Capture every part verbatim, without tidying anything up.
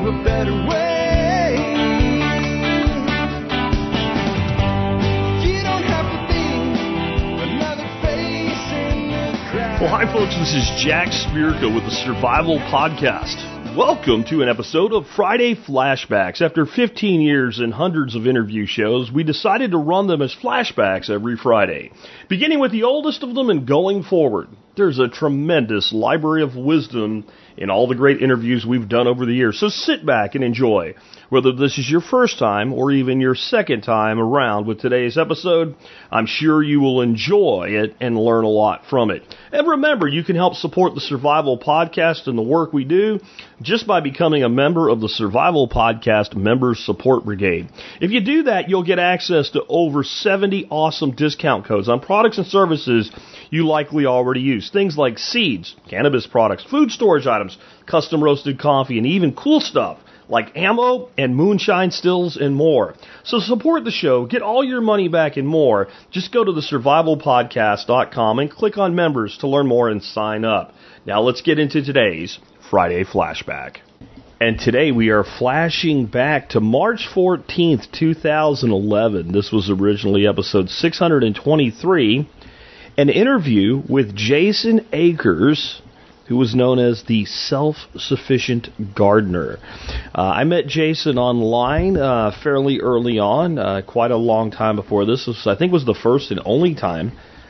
a better way. You don't have to be another face in the crowd. Well, hi folks, this is Jack Spirko with the Survival Podcast. Welcome to an episode of Friday Flashbacks. After fifteen years and hundreds of interview shows, we decided to run them as flashbacks every Friday, beginning with the oldest of them and going forward. There's a tremendous library of wisdom in all the great interviews we've done over the years, so sit back and enjoy. Whether this is your first time or even your second time around with today's episode, I'm sure you will enjoy it and learn a lot from it. And remember, you can help support the Survival Podcast and the work we do just by becoming a member of the Survival Podcast Members Support Brigade. If you do that, you'll get access to over seventy awesome discount codes on products and services you likely already use. Things like seeds, cannabis products, food storage items, custom roasted coffee, and even cool stuff like ammo and moonshine stills and more. So support the show, get all your money back and more. Just go to the survival podcast dot com and click on members to learn more and sign up. Now let's get into today's Friday Flashback. And today we are flashing back to March fourteenth, two thousand eleven. This was originally episode six hundred twenty-three, an interview with Jason Akers, who was known as the Self-Sufficient Gardener. Uh, I met Jason online uh, fairly early on, uh, quite a long time before this. Was, I think was the first and only time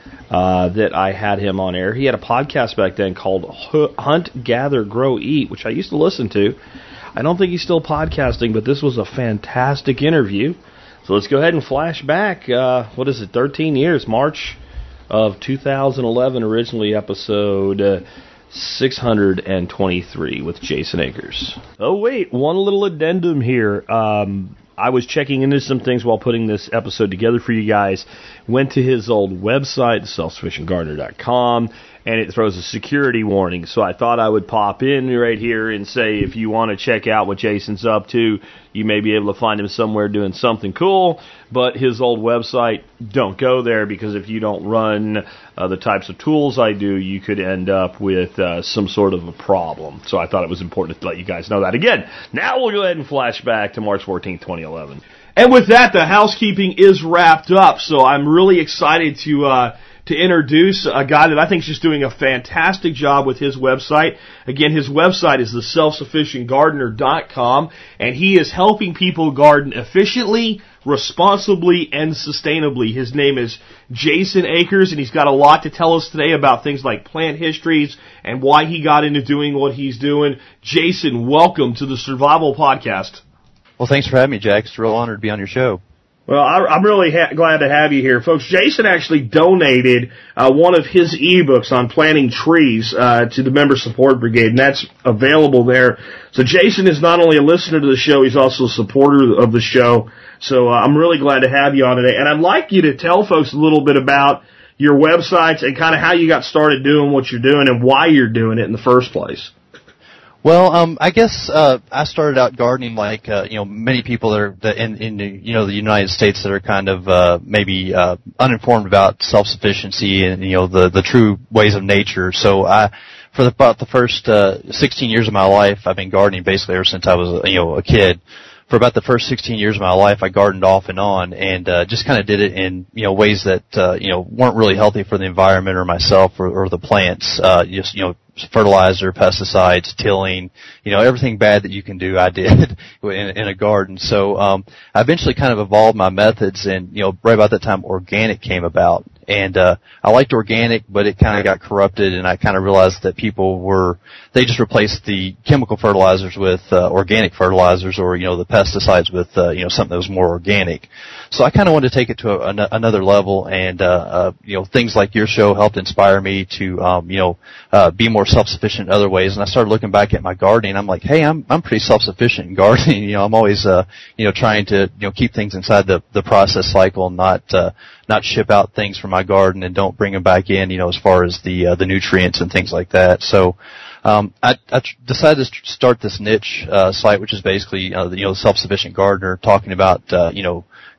uh, that I had him on air. He had a podcast back then called Hunt, Gather, Grow, Eat, which I used to listen to. I don't think he's still podcasting, but this was a fantastic interview. So let's go ahead and flash back, uh, what is it, thirteen years, March of two thousand eleven, originally episode Uh, six hundred twenty-three with Jason Akers. Oh, wait, one little addendum here. Um, I was checking into some things while putting this episode together for you guys. Went to his old website, self sufficient gardener dot com, and it throws a security warning. So I thought I would pop in right here and say if you want to check out what Jason's up to, you may be able to find him somewhere doing something cool. But his old website, don't go there, because if you don't run uh, the types of tools I do, you could end up with uh, some sort of a problem. So I thought it was important to let you guys know that. Again, now we'll go ahead and flash back to March fourteenth, twenty eleven. And with that, the housekeeping is wrapped up. So I'm really excited to uh, to introduce a guy that I think is just doing a fantastic job with his website. Again, his website is the self sufficient gardener dot com, and he is helping people garden efficiently, responsibly, and sustainably. His name is Jason Akers, and he's got a lot to tell us today about things like plant histories and why he got into doing what he's doing. Jason, welcome to the Survival Podcast. Well, thanks for having me, Jack. It's a real honor to be on your show. Well, I, I'm really ha- glad to have you here. Folks, Jason actually donated uh, one of his ebooks on planting trees uh, to the Member Support Brigade, and that's available there. So Jason is not only a listener to the show, he's also a supporter of the show. So uh, I'm really glad to have you on today. And I'd like you to tell folks a little bit about your websites and kind of how you got started doing what you're doing and why you're doing it in the first place. Well, um, I guess uh, I started out gardening like uh, you know many people that are that in in the, you know the United States that are kind of uh, maybe uh, uninformed about self-sufficiency and you know the the true ways of nature. So I, for the, about the first uh, sixteen years of my life, I've been gardening basically ever since I was you know a kid. For about the first sixteen years of my life, I gardened off and on, and uh, just kind of did it in you know ways that uh, you know weren't really healthy for the environment or myself or, or the plants. Uh, just you know. fertilizer, pesticides, tilling, you know, everything bad that you can do, I did in, in a garden. So, um, I eventually kind of evolved my methods, and, you know, right about that time, organic came about. And, uh, I liked organic, but it kind of got corrupted, and I kind of realized that people were, they just replaced the chemical fertilizers with, uh, organic fertilizers, or, you know, the pesticides with, uh, you know, something that was more organic. So I kind of wanted to take it to a, an, another level, and, uh, uh, you know, things like your show helped inspire me to, um, you know, uh, be more self-sufficient in other ways. And I started looking back at my gardening. I'm like, hey, I'm I'm pretty self-sufficient in gardening. You know, I'm always uh you know trying to you know keep things inside the the process cycle, not uh not ship out things from my garden and don't bring them back in. You know, as far as the uh, the nutrients and things like that. So um I, I decided to start this niche uh site, which is basically uh, the, you know the self-sufficient gardener, talking about uh, you know.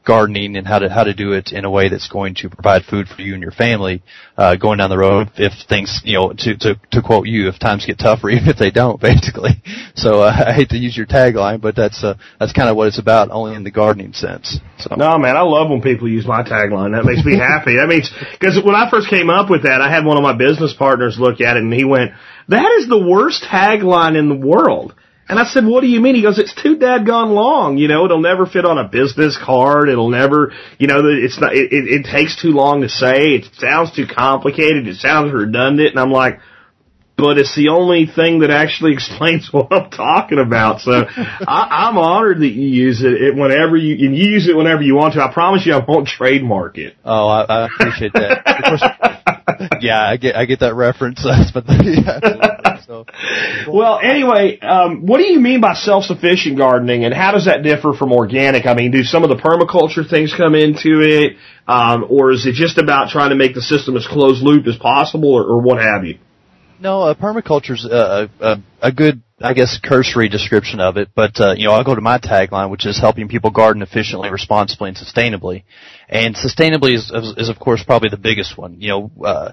gardening and how to how to do it in a way that's going to provide food for you and your family uh, going down the road if things, you know, to to to quote you, if times get tougher, even if they don't, basically. So uh, I hate to use your tagline, but that's uh, that's kind of what it's about, only in the gardening sense. So. No, man, I love when people use my tagline. That makes me happy. That means, because when I first came up with that, I had one of my business partners look at it, and he went, "That is the worst tagline in the world." And I said, "What do you mean?" He goes, "It's too dadgone long. You know, it'll never fit on a business card. It'll never, you know, it's not, it, it, it takes too long to say. It sounds too complicated. It sounds redundant." And I'm like, but it's the only thing that actually explains what I'm talking about. So I, I'm honored that you use it, it whenever you, and you use it whenever you want to. I promise you I won't trademark it. Oh, I, I appreciate that. Of course, yeah, I get, I get that reference. But yeah, absolutely. So, well, anyway, um, what do you mean by self-sufficient gardening, and how does that differ from organic? I mean, do some of the permaculture things come into it, um, or is it just about trying to make the system as closed loop as possible, or, or what have you? No, uh, permaculture's a, a, a good, I guess, cursory description of it. But uh, you know, I'll go to my tagline, which is helping people garden efficiently, responsibly, and sustainably. And sustainably is, is, is of course, probably the biggest one. You know, uh,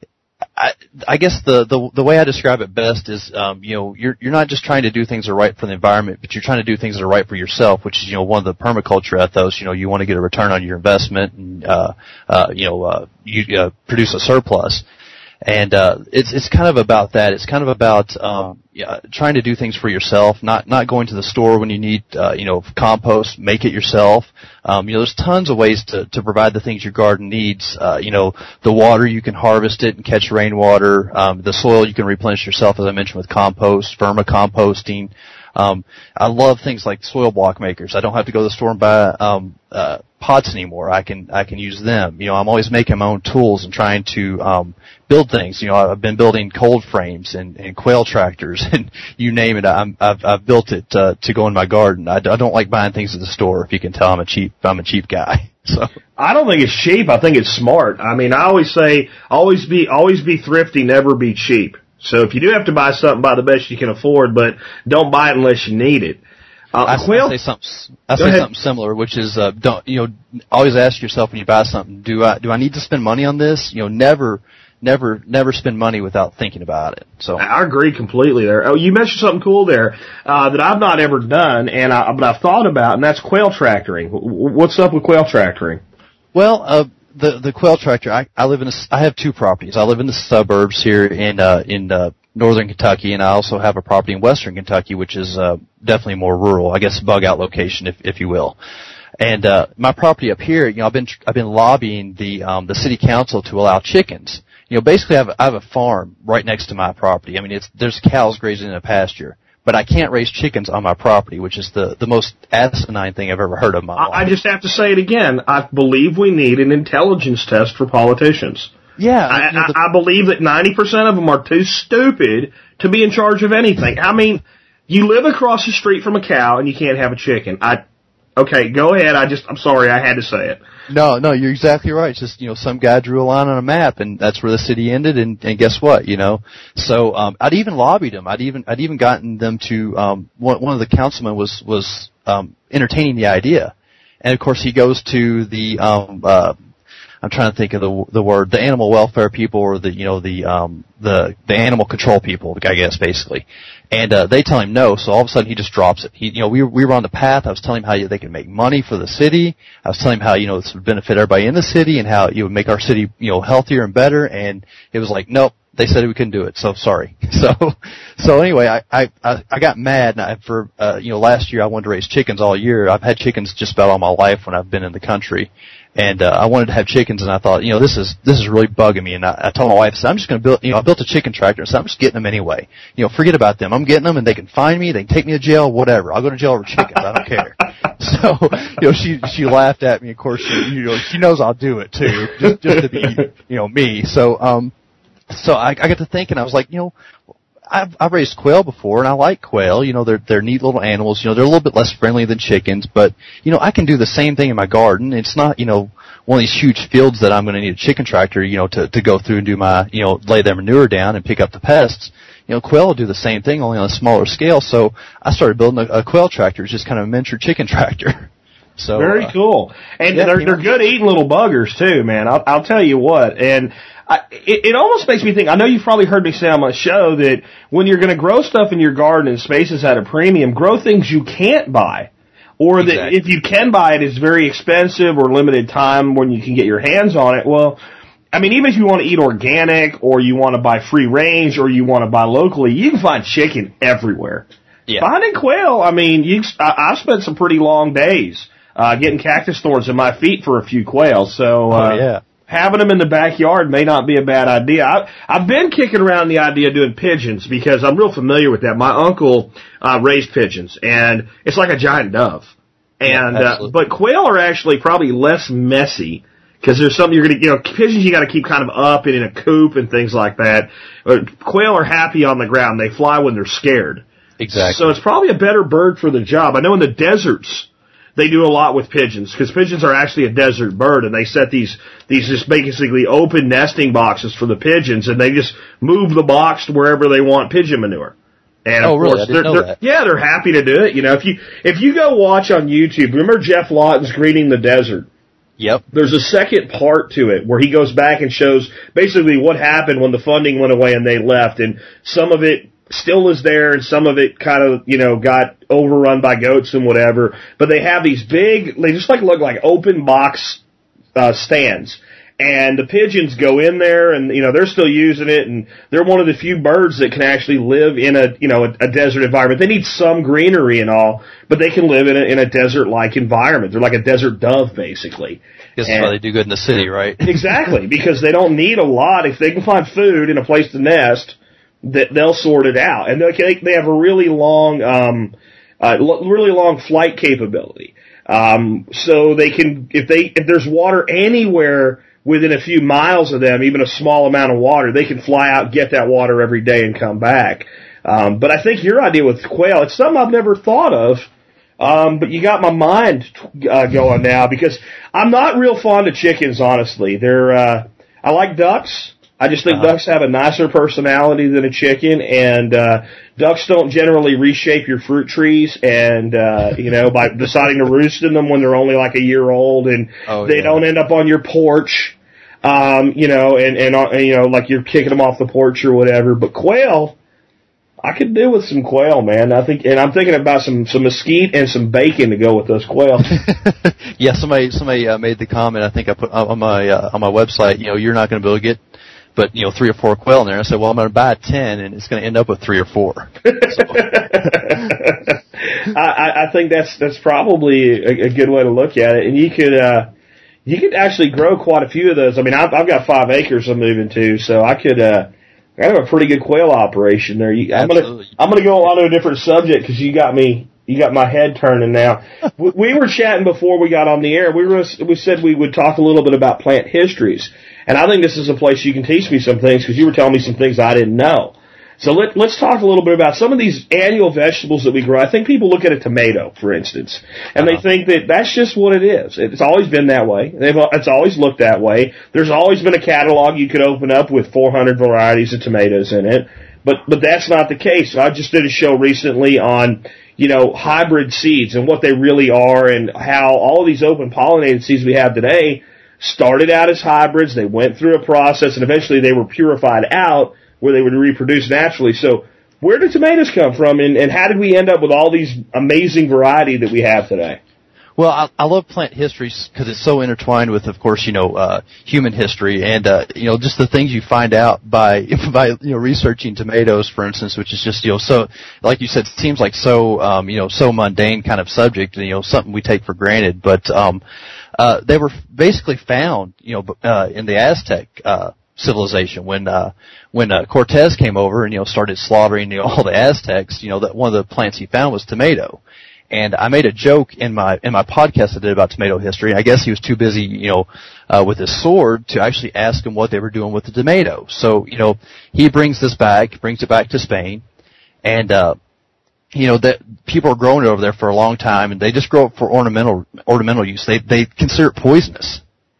I, I guess the, the the way I describe it best is, um, you know, you're you're not just trying to do things that are right for the environment, but you're trying to do things that are right for yourself, which is, you know, one of the permaculture ethos. You know, you want to get a return on your investment, and uh, uh, you know, uh, you uh, produce a surplus. And uh it's it's kind of about that. It's kind of about um yeah, trying to do things for yourself, not not going to the store when you need uh you know compost, make it yourself. Um you know there's tons of ways to to provide the things your garden needs. Uh you know the water, you can harvest it and catch rainwater. Um the soil you can replenish yourself, as I mentioned, with compost, vermicomposting. Um, I love things like soil block makers. I don't have to go to the store and buy um, uh, pots anymore. I can I can use them. You know, I'm always making my own tools and trying to um, build things. You know, I've been building cold frames and, and quail tractors and you name it. I'm, I've I've built it uh, to go in my garden. I, I don't like buying things at the store. If you can tell, I'm a cheap I'm a cheap guy. So I don't think it's cheap. I think it's smart. I mean, I always say always be always be thrifty, never be cheap. So if you do have to buy something, buy the best you can afford, but don't buy it unless you need it. Uh, I, well, I say something. I say something similar, which is uh, don't you know? Always ask yourself when you buy something: Do I do I need to spend money on this? You know, never, never, never spend money without thinking about it. So I agree completely there. Oh, you mentioned something cool there uh, that I've not ever done, and I, but I've thought about, and that's quail tractoring. What's up with quail tractoring? Well, uh, the the quail tractor. I, I live in a, I have two properties. I live in the suburbs here in uh, in uh, northern Kentucky, and I also have a property in western Kentucky, which is uh, definitely more rural. I guess bug out location, if if you will. And uh, my property up here, you know, I've been I've been lobbying the um, the city council to allow chickens. You know, basically, I have, I have a farm right next to my property. I mean, it's there's cows grazing in a pasture. But I can't raise chickens on my property, which is the, the most asinine thing I've ever heard of in my life. I just have to say it again. I believe we need an intelligence test for politicians. Yeah. I, you know, the, I, I believe that ninety percent of them are too stupid to be in charge of anything. I mean, you live across the street from a cow and you can't have a chicken. I, okay, go ahead. I just, I'm sorry, I had to say it. No, no, you're exactly right. It's just, you know, some guy drew a line on a map and that's where the city ended, and, and guess what, you know? So, um, I'd even lobbied them. I'd even, I'd even gotten them to, um, one, one of the councilmen was, was, um, entertaining the idea. And of course he goes to the, um, uh, I'm trying to think of the, the word, the animal welfare people or the, you know, the, um, the, the animal control people, I guess, basically. And, uh, they tell him no, so all of a sudden he just drops it. He, you know, we, we were on the path. I was telling him how they can make money for the city. I was telling him how, you know, this would benefit everybody in the city and how it would make our city, you know, healthier and better. And it was like, nope, they said we couldn't do it, so sorry. So, so anyway, I, I, I got mad, and I, for, uh, you know, last year I wanted to raise chickens all year. I've had chickens just about all my life when I've been in the country. And, uh, I wanted to have chickens, and I thought, you know, this is, this is really bugging me. And I, I told my wife, I said, I'm just gonna build, you know, I built a chicken tractor, and so I'm just getting them anyway. You know, forget about them. I'm getting them, and they can find me, they can take me to jail, whatever. I'll go to jail over chickens, I don't care. So, you know, she, she laughed at me. Of course, she, you know, she knows I'll do it too, just, just to be, you know, me. So, um, so I, I got to thinking, I was like, you know, I've, I've raised quail before, and I like quail. You know, they're they're neat little animals. You know, they're a little bit less friendly than chickens, but you know, I can do the same thing in my garden. It's not, you know, one of these huge fields that I'm going to need a chicken tractor, you know, to to go through and do my, you know, lay their manure down and pick up the pests. You know, quail will do the same thing, only on a smaller scale. So I started building a, a quail tractor. It's just kind of a miniature chicken tractor. So very uh, cool, and yeah, they're you they're know. good eating little buggers too, man. I'll, I'll tell you what, and I, it, it almost makes me think. I know you've probably heard me say on my show that when you're going to grow stuff in your garden and spaces at a premium, grow things you can't buy, or that Exactly. if you can buy it, it's very expensive or limited time when you can get your hands on it. Well, I mean, even if you want to eat organic or you want to buy free range or you want to buy locally, you can find chicken everywhere. Yeah. Finding quail, I mean, you, I, I've spent some pretty long days uh, getting cactus thorns in my feet for a few quail. So uh, Oh, yeah. having them in the backyard may not be a bad idea. I, I've been kicking around the idea of doing pigeons because I'm real familiar with that. My uncle uh, raised pigeons, and it's like a giant dove. And Yeah, uh, absolutely. but quail are actually probably less messy. Because there's something you're going to, you know, pigeons you got to keep kind of up and in a coop and things like that. Uh, Quail are happy on the ground. They fly when they're scared. Exactly. So it's probably a better bird for the job. I know in the deserts they do a lot with pigeons because pigeons are actually a desert bird, and they set these these just basically open nesting boxes for the pigeons, and they just move the box to wherever they want pigeon manure. And of Oh, really? course, I didn't they're, know they're, that. yeah, they're happy to do it. You know, if you if you go watch on YouTube, remember Jeff Lawton's Greening the Desert? Yep. There's a second part to it where he goes back and shows basically what happened when the funding went away and they left, and some of it still is there and some of it kind of, you know, got overrun by goats and whatever. But they have these big, they just like look like open box uh, stands. And the pigeons go in there and, you know, they're still using it, and they're one of the few birds that can actually live in a, you know, a, a desert environment. They need some greenery and all, but they can live in a, in a desert-like environment. They're like a desert dove, basically. Guess And- that's why they do good in the city, right? Exactly, because they don't need a lot. If they can find food and a place to nest, that they'll sort it out. And they they have a really long, um, uh, really long flight capability. Um, so they can, if they, if there's water anywhere within a few miles of them, even a small amount of water, they can fly out, get that water every day, and come back. Um, but I think your idea with quail, it's something I've never thought of. Um, but you got my mind uh, going now, because I'm not real fond of chickens, honestly. They're, uh, I like ducks. I just think Uh-huh. ducks have a nicer personality than a chicken, and uh, ducks don't generally reshape your fruit trees, and uh, you know, by deciding to roost in them when they're only like a year old, and Oh, they yeah. don't end up on your porch, um, you know, and, and uh, you know, like you're kicking them off the porch or whatever. But quail, I could do with some quail, man. I think, and I'm thinking about some some mesquite and some bacon to go with those quail. Yeah, somebody somebody uh, made the comment. I think I put on my uh, on my website. You know, you're not going to be able to get, but you know, three or four quail in there. I said, well, I'm going to buy ten, and it's going to end up with three or four. I, I think that's that's probably a, a good way to look at it, and you could uh, you could actually grow quite a few of those. I mean, I've, I've got five acres I'm moving to, so I could. Uh, I have a pretty good quail operation there. You, I'm gonna Absolutely. I'm gonna go on to a different subject because you got me you got my head turning now. we, we were chatting before we got on the air. We were we said we would talk a little bit about plant histories, and I think this is a place you can teach me some things because you were telling me some things I didn't know. So let, let's talk a little bit about some of these annual vegetables that we grow. I think people look at a tomato, for instance, and Uh-huh. they think that that's just what it is. It's always been that way. They've, it's always looked that way. There's always been a catalog you could open up with four hundred varieties of tomatoes in it, but but that's not the case. I just did a show recently on, you know, hybrid seeds and what they really are, and how all of these open pollinated seeds we have today started out as hybrids. They went through a process, and eventually they were purified out where they would reproduce naturally. So where did tomatoes come from, and, and how did we end up with all these amazing variety that we have today? Well, I, I love plant history because it's so intertwined with, of course, you know, uh, human history, and uh, you know, just the things you find out by by you know researching tomatoes, for instance, which is just, you know, so like you said, it seems like so um, you know so mundane kind of subject, you know, something we take for granted, but um, uh, they were basically found, you know, uh, in the Aztec uh, civilization when uh, when uh, Cortez came over and you know started slaughtering you know all the Aztecs. You know, that one of the plants he found was tomato. And I made a joke in my in my podcast I did about tomato history. I guess he was too busy, you know, uh, with his sword to actually ask him what they were doing with the tomato. So, you know, he brings this back, brings it back to Spain, and uh, you know that people are growing it over there for a long time, and they just grow it for ornamental ornamental use. They they consider it poisonous.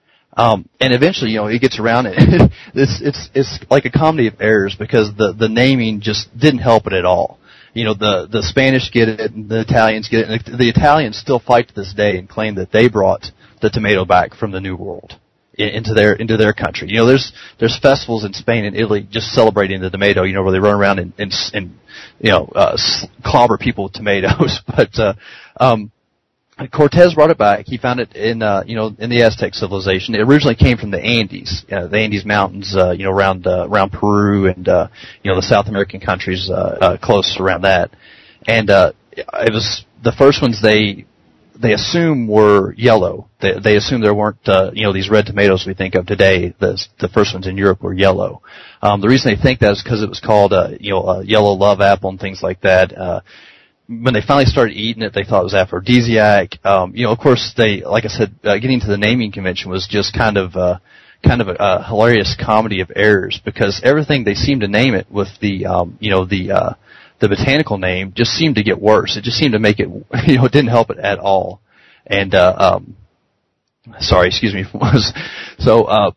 Um, and eventually, you know, it gets around it. it's it's it's like a comedy of errors because the the naming just didn't help it at all. you know, the, the Spanish get it, and the Italians get it, and the, the Italians still fight to this day and claim that they brought the tomato back from the New World into their into their country. You know, there's there's festivals in Spain and Italy just celebrating the tomato. You know, where they run around and and, and you know uh, clobber people with tomatoes. But uh, um, Cortez brought it back. He found it in uh, you know in the Aztec civilization. It originally came from the Andes, uh, the Andes Mountains. Uh, you know, around uh, around Peru and uh, you know the South American countries uh, uh, close around that. And uh, it was the first ones they. They assume were yellow. They, they assume there weren't, uh, you know, these red tomatoes we think of today. The, the first ones in Europe were yellow. Um, the reason they think that is because it was called, uh, you know, a yellow love apple and things like that. Uh, when they finally started eating it, they thought it was aphrodisiac. Um, you know, of course, they, like I said, uh, getting to the naming convention was just kind of, uh, kind of a, a hilarious comedy of errors because everything they seemed to name it with the, um, you know, the, uh, the botanical name just seemed to get worse. It just seemed to make it, you know, it didn't help it at all. And, uh, um, sorry, excuse me. so, uh,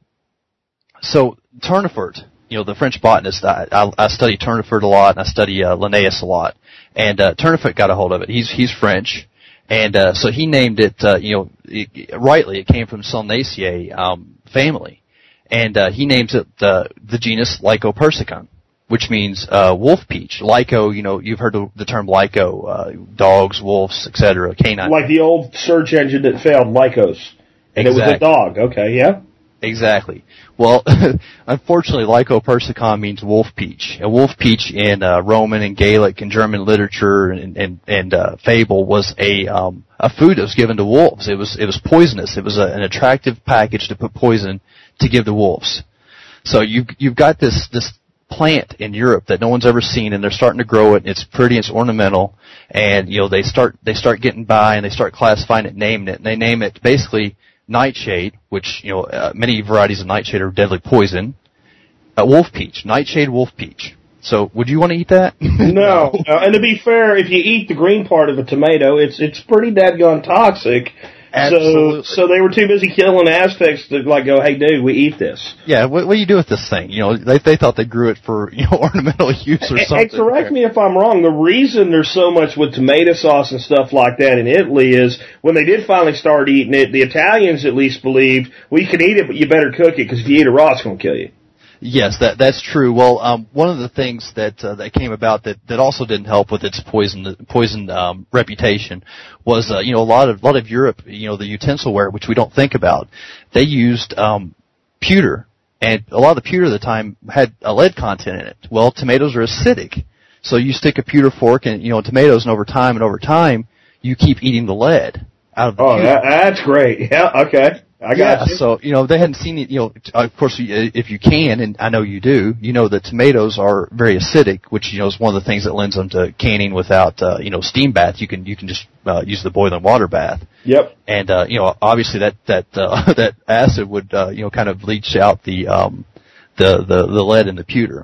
so Tournefort, you know, the French botanist, I, I, I study Tournefort a lot and I study, uh, Linnaeus a lot. And, uh, Tournefort got a hold of it. He's, he's French. And, uh, so he named it, uh, you know, it, rightly, it came from Solanaceae, um, family. And, uh, he names it, uh, the genus Lycopersicon, which means uh wolf peach. Lyco, you know, you've heard the, the term Lyco, uh, dogs, wolves, et cetera, canine. Like the old search engine that failed, Lycos. And exactly. It was a dog. Okay, yeah? Exactly. Well, unfortunately, Lycopersicon means wolf peach. A wolf peach in uh, Roman and Gaelic and German literature and and, and uh, fable was a um a food that was given to wolves. It was it was poisonous. It was a, an attractive package to put poison to give to wolves. So you've you've got this this plant in Europe that no one's ever seen, and they're starting to grow it. It's pretty, it's ornamental, and you know they start they start getting by and they start classifying it, naming it, and they name it basically nightshade, which you know uh, many varieties of nightshade are deadly poison. Uh, wolf peach, nightshade wolf peach. So would you want to eat that? No. no. And to be fair, if you eat the green part of a tomato, it's it's pretty dadgone toxic. Absolutely. So, so they were too busy killing Aztecs to like go, hey, dude, we eat this. Yeah, what, what do you do with this thing? You know, they they thought they grew it for you know ornamental use or something. And correct me if I'm wrong. The reason there's so much with tomato sauce and stuff like that in Italy is when they did finally start eating it, the Italians at least believed, well, you can eat it, but you better cook it because if you eat it raw, it's going to kill you. Yes, that that's true. Well, um, one of the things that uh, that came about that, that also didn't help with its poison poison um, reputation was uh, you know a lot of a lot of Europe, you know, the utensilware, which we don't think about, they used um, pewter, and a lot of the pewter at the time had a lead content in it. Well, tomatoes are acidic, so you stick a pewter fork in you know tomatoes, and over time and over time you keep eating the lead out of the oh, pewter. That, that's great. Yeah, okay. I got yeah, you. So, you know, they hadn't seen it, you know, of course, if you can, and I know you do, you know that tomatoes are very acidic, which, you know, is one of the things that lends them to canning without, uh, you know, steam bath. You can, you can just, uh, use the boiling water bath. Yep. And, uh, you know, obviously that, that, uh, that acid would, uh, you know, kind of leach out the, um, the, the, the lead in the pewter.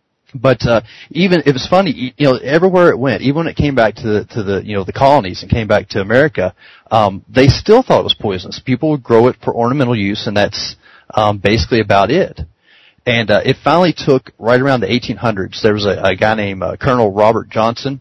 But uh even it was funny, you know, everywhere it went, even when it came back to the to the you know the colonies and came back to America, um, they still thought it was poisonous. People would grow it for ornamental use, and that's um, basically about it. And uh, it finally took right around the eighteen hundreds. There was a, a guy named uh, Colonel Robert Johnson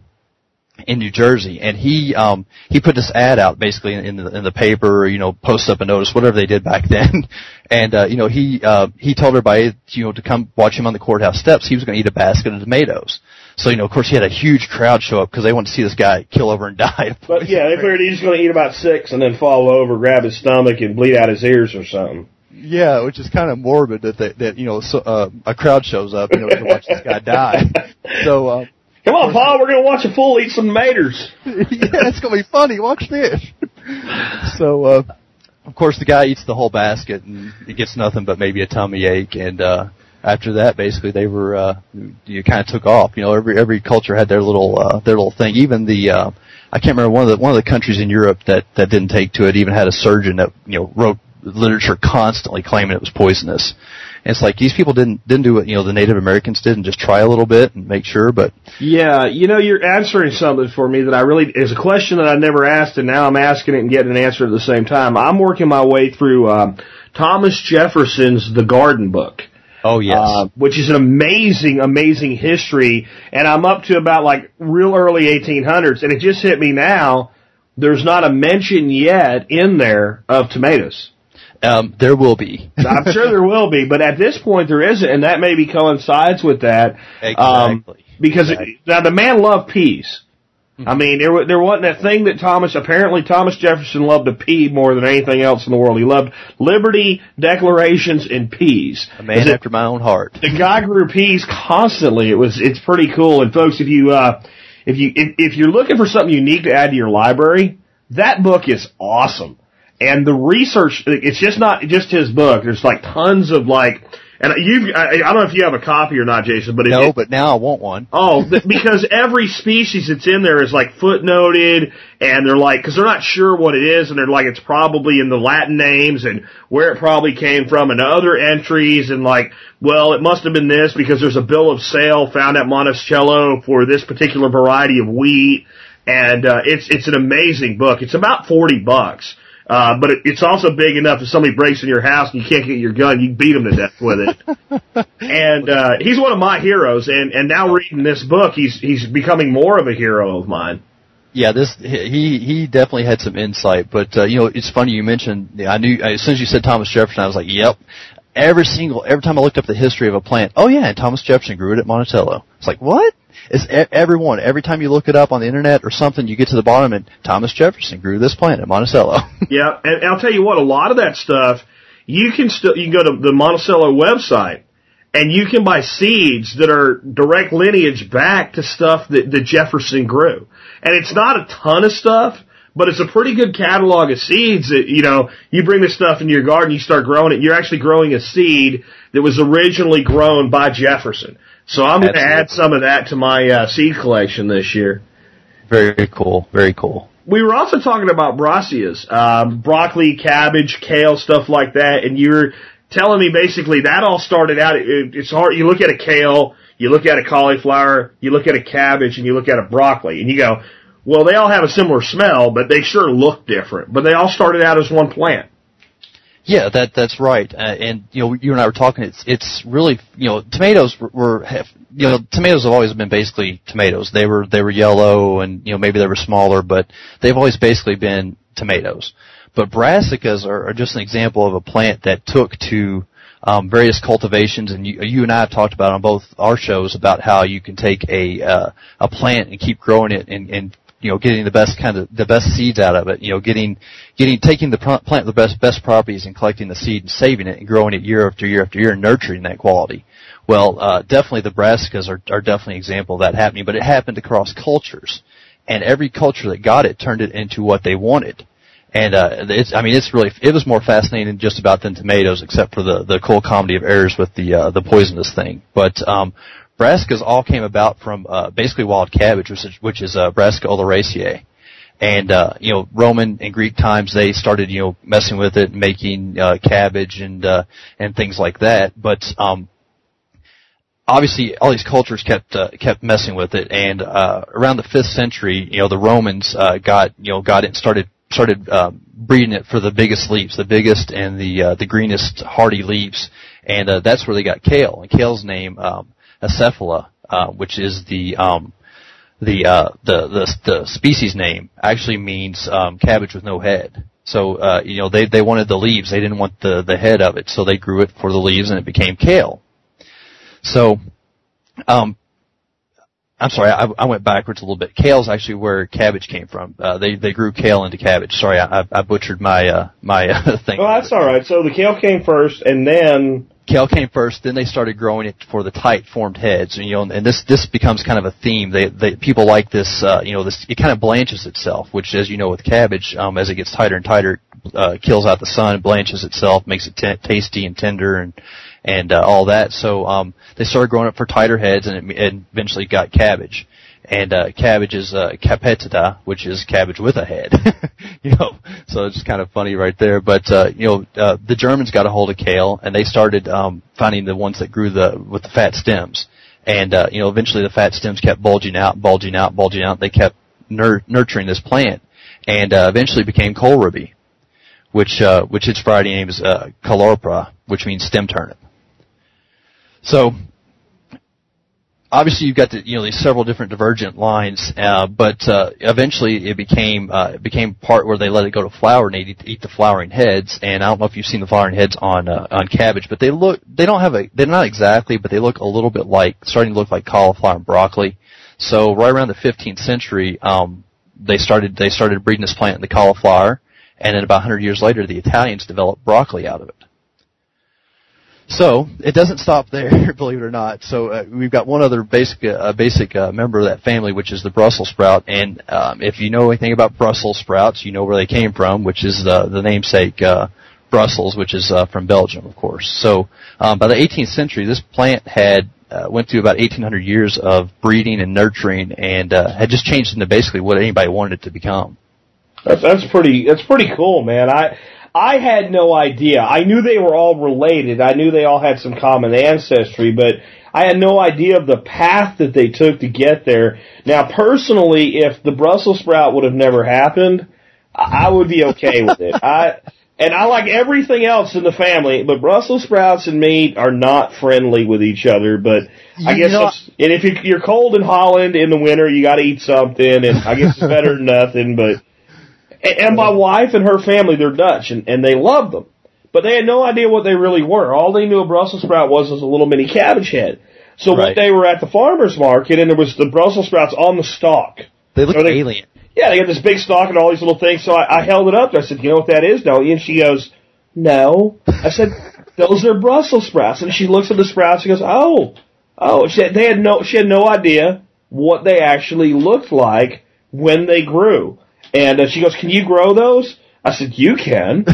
in New Jersey, and he um he put this ad out basically in, in the in the paper, you know, post up a notice, whatever they did back then. And uh you know, he uh he told everybody, you know, to come watch him on the courthouse steps. He was going to eat a basket of tomatoes. So, you know, of course he had a huge crowd show up because they wanted to see this guy kill over and die. But yeah, they figured he was going to eat about six and then fall over, grab his stomach and bleed out his ears or something. Yeah, which is kind of morbid that they, that you know, so, uh, a crowd shows up, you know, to watch this guy die. So uh come on, Paul, we're going to watch a fool eat some tomatoes. Yeah, it's going to be funny. Watch this. So, uh, of course, the guy eats the whole basket, and he gets nothing but maybe a tummy ache. And uh, after that, basically, they were, uh, you kind of took off. You know, every every culture had their little uh, their little thing. Even the, uh, I can't remember, one of the one of the countries in Europe that, that didn't take to it even had a surgeon that, you know, wrote literature constantly claiming it was poisonous. And it's like these people didn't didn't do what, you know, the Native Americans did and just try a little bit and make sure, but yeah, you know, you're answering something for me that I really is a question that I never asked, and now I'm asking it and getting an answer at the same time. I'm working my way through um, Thomas Jefferson's The Garden Book, Oh, yes. Uh, which is an amazing, amazing history. And I'm up to about like real early eighteen hundreds, and it just hit me now. There's not a mention yet in there of tomatoes. Um, there will be. I'm sure there will be, but at this point there isn't, and that maybe coincides with that. Exactly. Um, because exactly. It, now the man loved peas. I mean, there there wasn't a thing that Thomas, apparently Thomas Jefferson loved a pea more than anything else in the world. He loved liberty, declarations, and peas. A man it, after my own heart. The guy grew peas constantly. It was, it's pretty cool. And folks, if you, uh, if you, if, if you're looking for something unique to add to your library, that book is awesome. And the research, it's just not just his book. There's like tons of like, and you, I, I don't know if you have a copy or not, Jason, but no, it, but now I want one. Oh, th- because every species that's in there is like footnoted, and they're like, because they're not sure what it is, and they're like, it's probably in the Latin names and where it probably came from, and other entries, and like, well, it must have been this because there's a bill of sale found at Monticello for this particular variety of wheat, and uh, it's it's an amazing book. It's about forty bucks. Uh, but it, it's also big enough if somebody breaks in your house and you can't get your gun, you beat them to death with it. And, uh, he's one of my heroes, and, and now reading this book, he's, he's becoming more of a hero of mine. Yeah, this, he, he definitely had some insight, but, uh, you know, it's funny you mentioned, I knew, as soon as you said Thomas Jefferson, I was like, yep. Every single, every time I looked up the history of a plant, oh yeah, and Thomas Jefferson grew it at Monticello. It's like, what? It's everyone. Every time you look it up on the internet or something, you get to the bottom and Thomas Jefferson grew this plant at Monticello. Yeah, and I'll tell you what, a lot of that stuff, you can still, you can go to the Monticello website and you can buy seeds that are direct lineage back to stuff that, that Jefferson grew. And it's not a ton of stuff, but it's a pretty good catalog of seeds that, you know, you bring this stuff into your garden, you start growing it, you're actually growing a seed that was originally grown by Jefferson. So I'm going to add some of that to my uh, seed collection this year. Very cool. Very cool. We were also talking about brassicas, um, broccoli, cabbage, kale, stuff like that, and you were telling me basically that all started out, it, it's hard, you look at a kale, you look at a cauliflower, you look at a cabbage, and you look at a broccoli, and you go, well, they all have a similar smell, but they sure look different. But they all started out as one plant. Yeah, that that's right. Uh, and you know, you and I were talking. It's it's really, you know, tomatoes were, were have, you know, tomatoes have always been basically tomatoes. They were they were yellow, and you know maybe they were smaller, but they've always basically been tomatoes. But brassicas are, are just an example of a plant that took to um, various cultivations, and you, you and I have talked about on both our shows about how you can take a uh, a plant and keep growing it and, and you know, getting the best kind of, the best seeds out of it, you know, getting, getting, taking the plant with the best, best properties and collecting the seed and saving it and growing it year after year after year and nurturing that quality. Well, uh, definitely the brassicas are, are definitely an example of that happening, but it happened across cultures. And every culture that got it turned it into what they wanted. And, uh, it's, I mean, it's really, it was more fascinating just about than tomatoes, except for the, the cool comedy of errors with the, uh, the poisonous thing. But, um, brassicas all came about from uh, basically wild cabbage, which is, which is uh, Brassica oleracea. And, uh, you know, Roman and Greek times, they started, you know, messing with it, making uh, cabbage and uh, and things like that. But um, obviously, all these cultures kept uh, kept messing with it. And uh, around the fifth century, you know, the Romans uh, got, you know, got it and started started uh, breeding it for the biggest leaves, the biggest and the uh, the greenest hardy leaves. And uh, that's where they got kale. And kale's name, um, Acephala, uh, which is the, um, the, uh, the, the, the species name actually means, um, cabbage with no head. So, uh, you know, they, they wanted the leaves. They didn't want the, the head of it. So they grew it for the leaves and it became kale. So, um, I'm sorry, I, I went backwards a little bit. Kale's actually where cabbage came from. Uh, they, they grew kale into cabbage. Sorry, I, I butchered my, uh, my, uh, thing. Oh, that's alright. So the kale came first and then, Kale came first, then they started growing it for the tight formed heads, and you know, and this this becomes kind of a theme. They, they people like this, uh, you know, this it kind of blanches itself, which, as you know, with cabbage, um, as it gets tighter and tighter, uh, kills out the sun, blanches itself, makes it t- tasty and tender, and and uh, all that. So um, they started growing it for tighter heads, and it and eventually got cabbage. And uh, cabbage is uh, capetita, which is cabbage with a head. You know, so it's kind of funny right there. But uh, you know, uh, the Germans got a hold of kale, and they started um, finding the ones that grew the with the fat stems. And uh, you know, eventually the fat stems kept bulging out, bulging out, bulging out. They kept nur- nurturing this plant, and uh, eventually became kohlrabi, which uh, which its variety name is uh, Callorpa, which means stem turnip. So obviously you've got the, you know, these several different divergent lines, uh, but uh, eventually it became uh, it became part where they let it go to flower and they eat, eat the flowering heads. And I don't know if you've seen the flowering heads on uh, on cabbage, but they look they don't have a they're not exactly, but they look a little bit like starting to look like cauliflower and broccoli. So right around the fifteenth century, um, they started they started breeding this plant in the cauliflower, and then about one hundred years later, the Italians developed broccoli out of it. So it doesn't stop there, believe it or not. So uh, we've got one other basic uh, basic uh, member of that family, which is the Brussels sprout. And um, if you know anything about Brussels sprouts, you know where they came from, which is the the namesake uh, Brussels, which is uh, from Belgium, of course. So um, by the eighteenth century, this plant had Uh, went through about eighteen hundred years of breeding and nurturing, and uh, had just changed into basically what anybody wanted it to become. That's that's pretty that's pretty cool, man. I I had no idea. I knew they were all related. I knew they all had some common ancestry, but I had no idea of the path that they took to get there. Now, personally, if the Brussels sprout would have never happened, I would be okay with it. I And I like everything else in the family, but Brussels sprouts and meat are not friendly with each other. But I guess, you know, it's, and if you're cold in Holland in the winter, you got to eat something, and I guess it's better than nothing. But and my wife and her family, they're Dutch, and, and they love them, but they had no idea what they really were. All they knew a Brussels sprout was was a little mini cabbage head. So right. one day we're at the farmer's market, and there was the Brussels sprouts on the stalk. They look so they, alien. Yeah, they got this big stalk and all these little things. So I, I held it up. I said, "You know what that is, don't you?" And she goes, "No." I said, "Those are Brussels sprouts." And she looks at the sprouts and goes, "Oh, oh." She had, they had no. She had no idea what they actually looked like when they grew. And uh, she goes, "Can you grow those?" I said, "You can."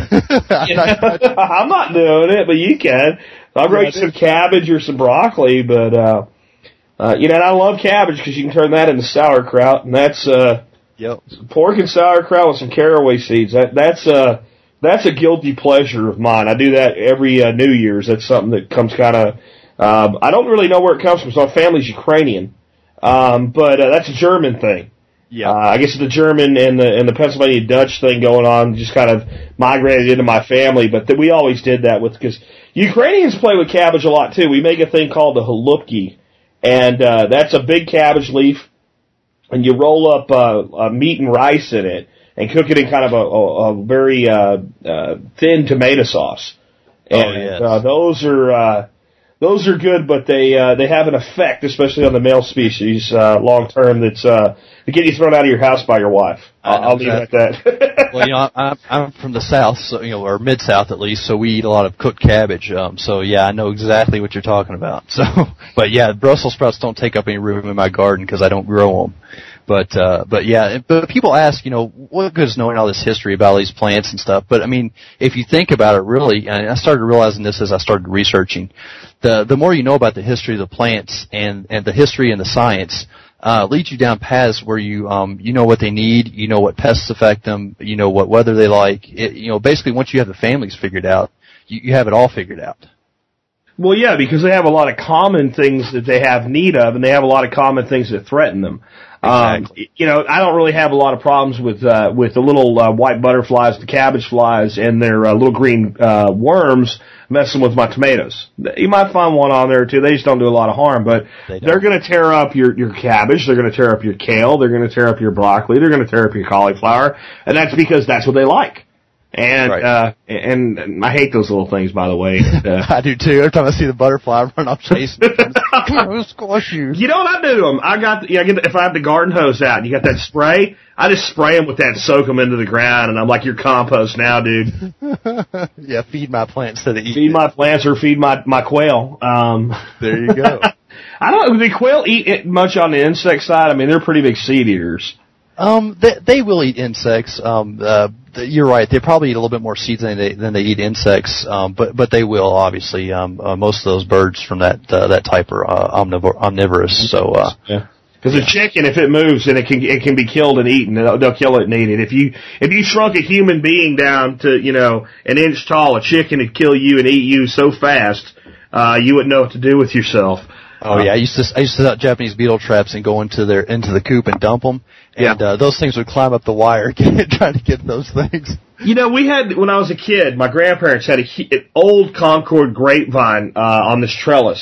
I'm not doing it, but you can. I'll grow you some cabbage or some broccoli, but uh, uh, you know, and I love cabbage because you can turn that into sauerkraut, and that's. Uh, Yep. Pork and sauerkraut with some caraway seeds. That that's uh that's a guilty pleasure of mine. I do that every uh, New Year's. That's something that comes kind of. Um, I don't really know where it comes from. So my family's Ukrainian, um, but uh, that's a German thing. Yeah. Uh, I guess the German and the and the Pennsylvania Dutch thing going on just kind of migrated into my family. But th- we always did that with because Ukrainians play with cabbage a lot too. We make a thing called the halupki, and uh, that's a big cabbage leaf. And you roll up uh, uh, meat and rice in it, and cook it in kind of a, a, a very uh, uh, thin tomato sauce. And oh, yes. uh, those are uh, those are good, but they uh, they have an effect, especially on the male species, uh, long term. That's uh, to get you thrown out of your house by your wife. I'll, I'll leave it at that. Well, you know, I'm, I'm from the South, so you know, or mid South at least, so we eat a lot of cooked cabbage. Um, so yeah, I know exactly what you're talking about. So, but yeah, Brussels sprouts don't take up any room in my garden because I don't grow them. But, uh, but yeah, but people ask, you know, what good is knowing all this history about all these plants and stuff? But I mean, if you think about it really, and I started realizing this as I started researching, the, the more you know about the history of the plants and, and the history and the science, uh, leads you down paths where you, um, you know what they need, you know what pests affect them, you know what weather they like. It, you know, basically once you have the families figured out, you, you have it all figured out. Well, yeah, because they have a lot of common things that they have need of, and they have a lot of common things that threaten them. Exactly. Um, you know, I don't really have a lot of problems with uh, with the little uh, white butterflies, the cabbage flies, and their uh, little green uh, worms messing with my tomatoes. You might find one on there too. They just don't do a lot of harm, but they they're going to tear up your your cabbage. They're going to tear up your kale. They're going to tear up your broccoli. They're going to tear up your cauliflower, and that's because that's what they like. And, right. uh, and, and I hate those little things, by the way. Uh, I do too. Every time I see the butterfly, I run off chasing it. Come on, we'll squash you. You know what I do to them? I got, the, yeah, I get the, if I have the garden hose out and you got that spray, I just spray them with that and soak them into the ground, and I'm like, you're compost now, dude. Yeah, feed my plants instead of eating Feed it. my plants or feed my, my quail. Um, There you go. I don't, do quail eat much on the insect side? I mean, they're pretty big seed eaters. Um, they, they will eat insects. Um, uh, you're right. They probably eat a little bit more seeds than they than they eat insects. Um, but but they will obviously. Um, uh, most of those birds from that uh, that type are uh, omnivor- omnivorous. So uh, yeah. Because a chicken, if it moves, then it can it can be killed and eaten. They'll, they'll kill it and eat it. If you if you shrunk a human being down to you know an inch tall, a chicken would kill you and eat you so fast, uh, you wouldn't know what to do with yourself. Oh yeah, I used to I used to set out Japanese beetle traps and go into their into the coop and dump them, and Yeah. uh, those things would climb up the wire trying to get those things. You know, we had, when I was a kid, my grandparents had a, an old Concord grapevine uh, on this trellis.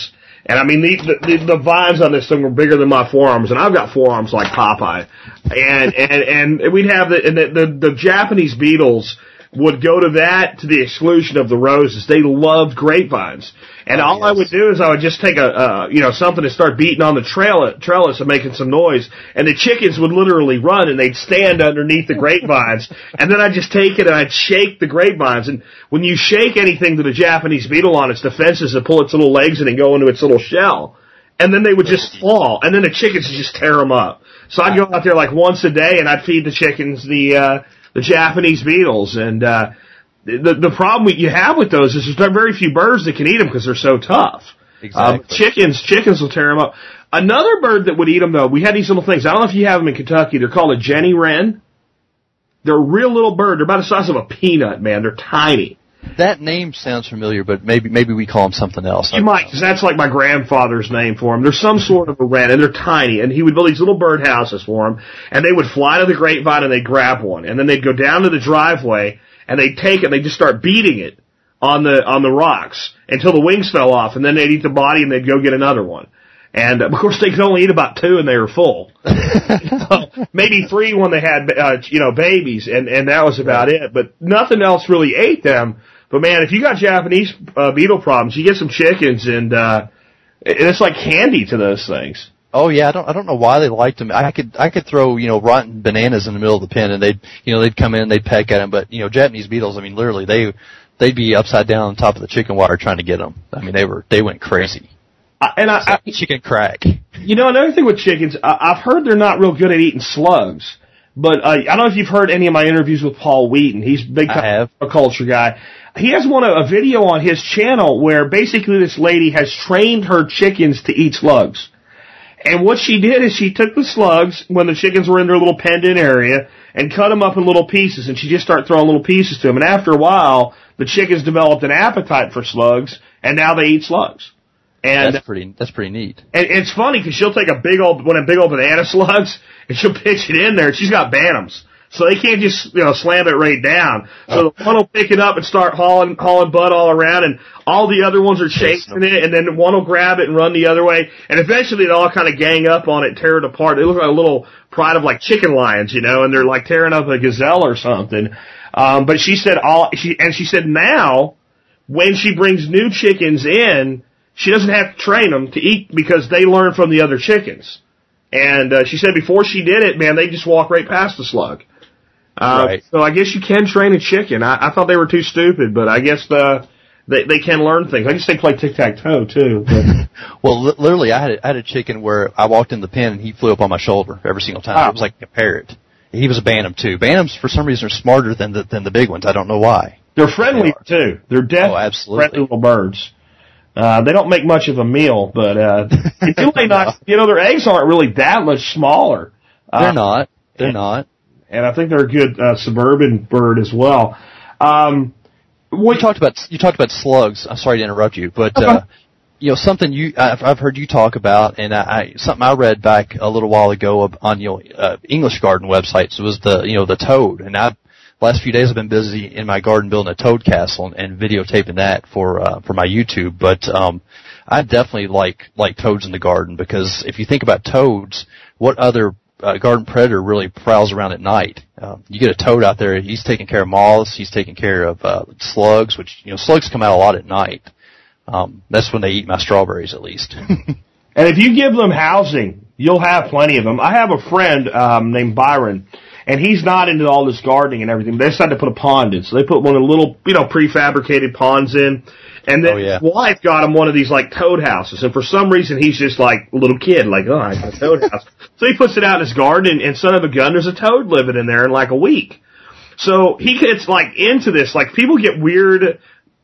And I mean, the, the, the vines on this thing were bigger than my forearms, and I've got forearms like Popeye. And, and, and we'd have the, and the, the, the Japanese beetles would go to that to the exclusion of the roses. They loved grapevines. And oh, all yes. I would do is I would just take a, uh, you know, something and start beating on the trail, trellis and making some noise. And the chickens would literally run and they'd stand underneath the grapevines. And then I'd just take it and I'd shake the grapevines. And when you shake anything that a Japanese beetle on its defenses, it pull its little legs in and go into its little shell. And then they would just fall. And then the chickens would just tear them up. So I'd go out there like once a day and I'd feed the chickens the, uh, the Japanese beetles. And, uh, the, the problem you have with those is there's very few birds that can eat them because they're so tough. Exactly. Um, chickens, chickens will tear them up. Another bird that would eat them though, we had these little things. I don't know if you have them in Kentucky. They're called a Jenny Wren. They're a real little bird. They're about the size of a peanut, man. They're tiny. That name sounds familiar, but maybe maybe we call them something else. You might, because that's like my grandfather's name for them. They're some sort of a wren, and they're tiny. And he would build these little bird houses for them, and they would fly to the grapevine and they'd grab one, and then they'd go down to the driveway and they'd take it and they'd just start beating it on the on the rocks until the wings fell off, and then they'd eat the body and they'd go get another one. And of course, they could only eat about two, and they were full. So maybe three when they had, uh, you know, babies, and and that was about it. But nothing else really ate them. But man, if you got Japanese uh, beetle problems, you get some chickens, and uh, it's like candy to those things. Oh yeah, I don't I don't know why they liked them. I could I could throw you know rotten bananas in the middle of the pen, and they'd you know they'd come in, they'd peck at them. But you know Japanese beetles, I mean, literally they they'd be upside down on top of the chicken wire trying to get them. I mean, they were they went crazy. Uh, and I, I chicken crack. You know, another thing with chickens, I, I've heard they're not real good at eating slugs. But uh, I don't know if you've heard any of my interviews with Paul Wheaton. He's a big time culture guy. He has one a video on his channel where basically this lady has trained her chickens to eat slugs. And what she did is she took the slugs when the chickens were in their little penned-in area and cut them up in little pieces, and she just started throwing little pieces to them. And after a while, the chickens developed an appetite for slugs, and now they eat slugs. And that's pretty. That's pretty neat. And it's funny because she'll take a big old one of big old banana slugs and she'll pitch it in there. And she's got bantams, so they can't just you know slam it right down. So the one will pick it up and start hauling hauling butt all around, and all the other ones are chasing it. And then one will grab it and run the other way. And eventually they all kind of gang up on it, tear it apart. They look like a little pride of like chicken lions, you know, and they're like tearing up a gazelle or something. Um, but she said all she and she said now when she brings new chickens in, she doesn't have to train them to eat because they learn from the other chickens. And uh, she said before she did it, man, they just walk right past the slug. Uh, right. So I guess you can train a chicken. I, I thought they were too stupid, but I guess the, they they can learn things. I guess they play tic-tac-toe, too. But. Well, li- literally, I had, a, I had a chicken where I walked in the pen and he flew up on my shoulder every single time. Oh. It was like a parrot. He was a bantam, too. Bantams, for some reason, are smarter than the, than the big ones. I don't know why. They're friendly, they too. They're definitely oh, absolutely. friendly little birds. Uh, they don't make much of a meal, but, uh, they do lay nice, you know, their eggs aren't really that much smaller. They're uh, not. They're and, not. And I think they're a good, uh, suburban bird as well. Um, we talked about, you talked about slugs. I'm sorry to interrupt you, but, uh, you know, something you, I've, I've heard you talk about, and I, I, something I read back a little while ago on, you know, uh, English garden websites was the, you know, the toad. And I, last few days I've been busy in my garden building a toad castle and, and videotaping that for uh, for my YouTube. But um, I definitely like like toads in the garden because if you think about toads, what other uh, garden predator really prowls around at night? Uh, you get a toad out there; he's taking care of moths, he's taking care of uh, slugs, which you know slugs come out a lot at night. Um, that's when they eat my strawberries, at least. And if you give them housing, you'll have plenty of them. I have a friend um, named Byron. And he's not into all this gardening and everything. They decided to put a pond in. So they put one of the little, you know, prefabricated ponds in. And then oh, yeah. his wife got him one of these, like, toad houses. And for some reason, he's just like a little kid, like, oh, I got a toad house. So he puts it out in his garden, and, and son of a gun, there's a toad living in there in like a week. So he gets, like, into this. Like, people get weird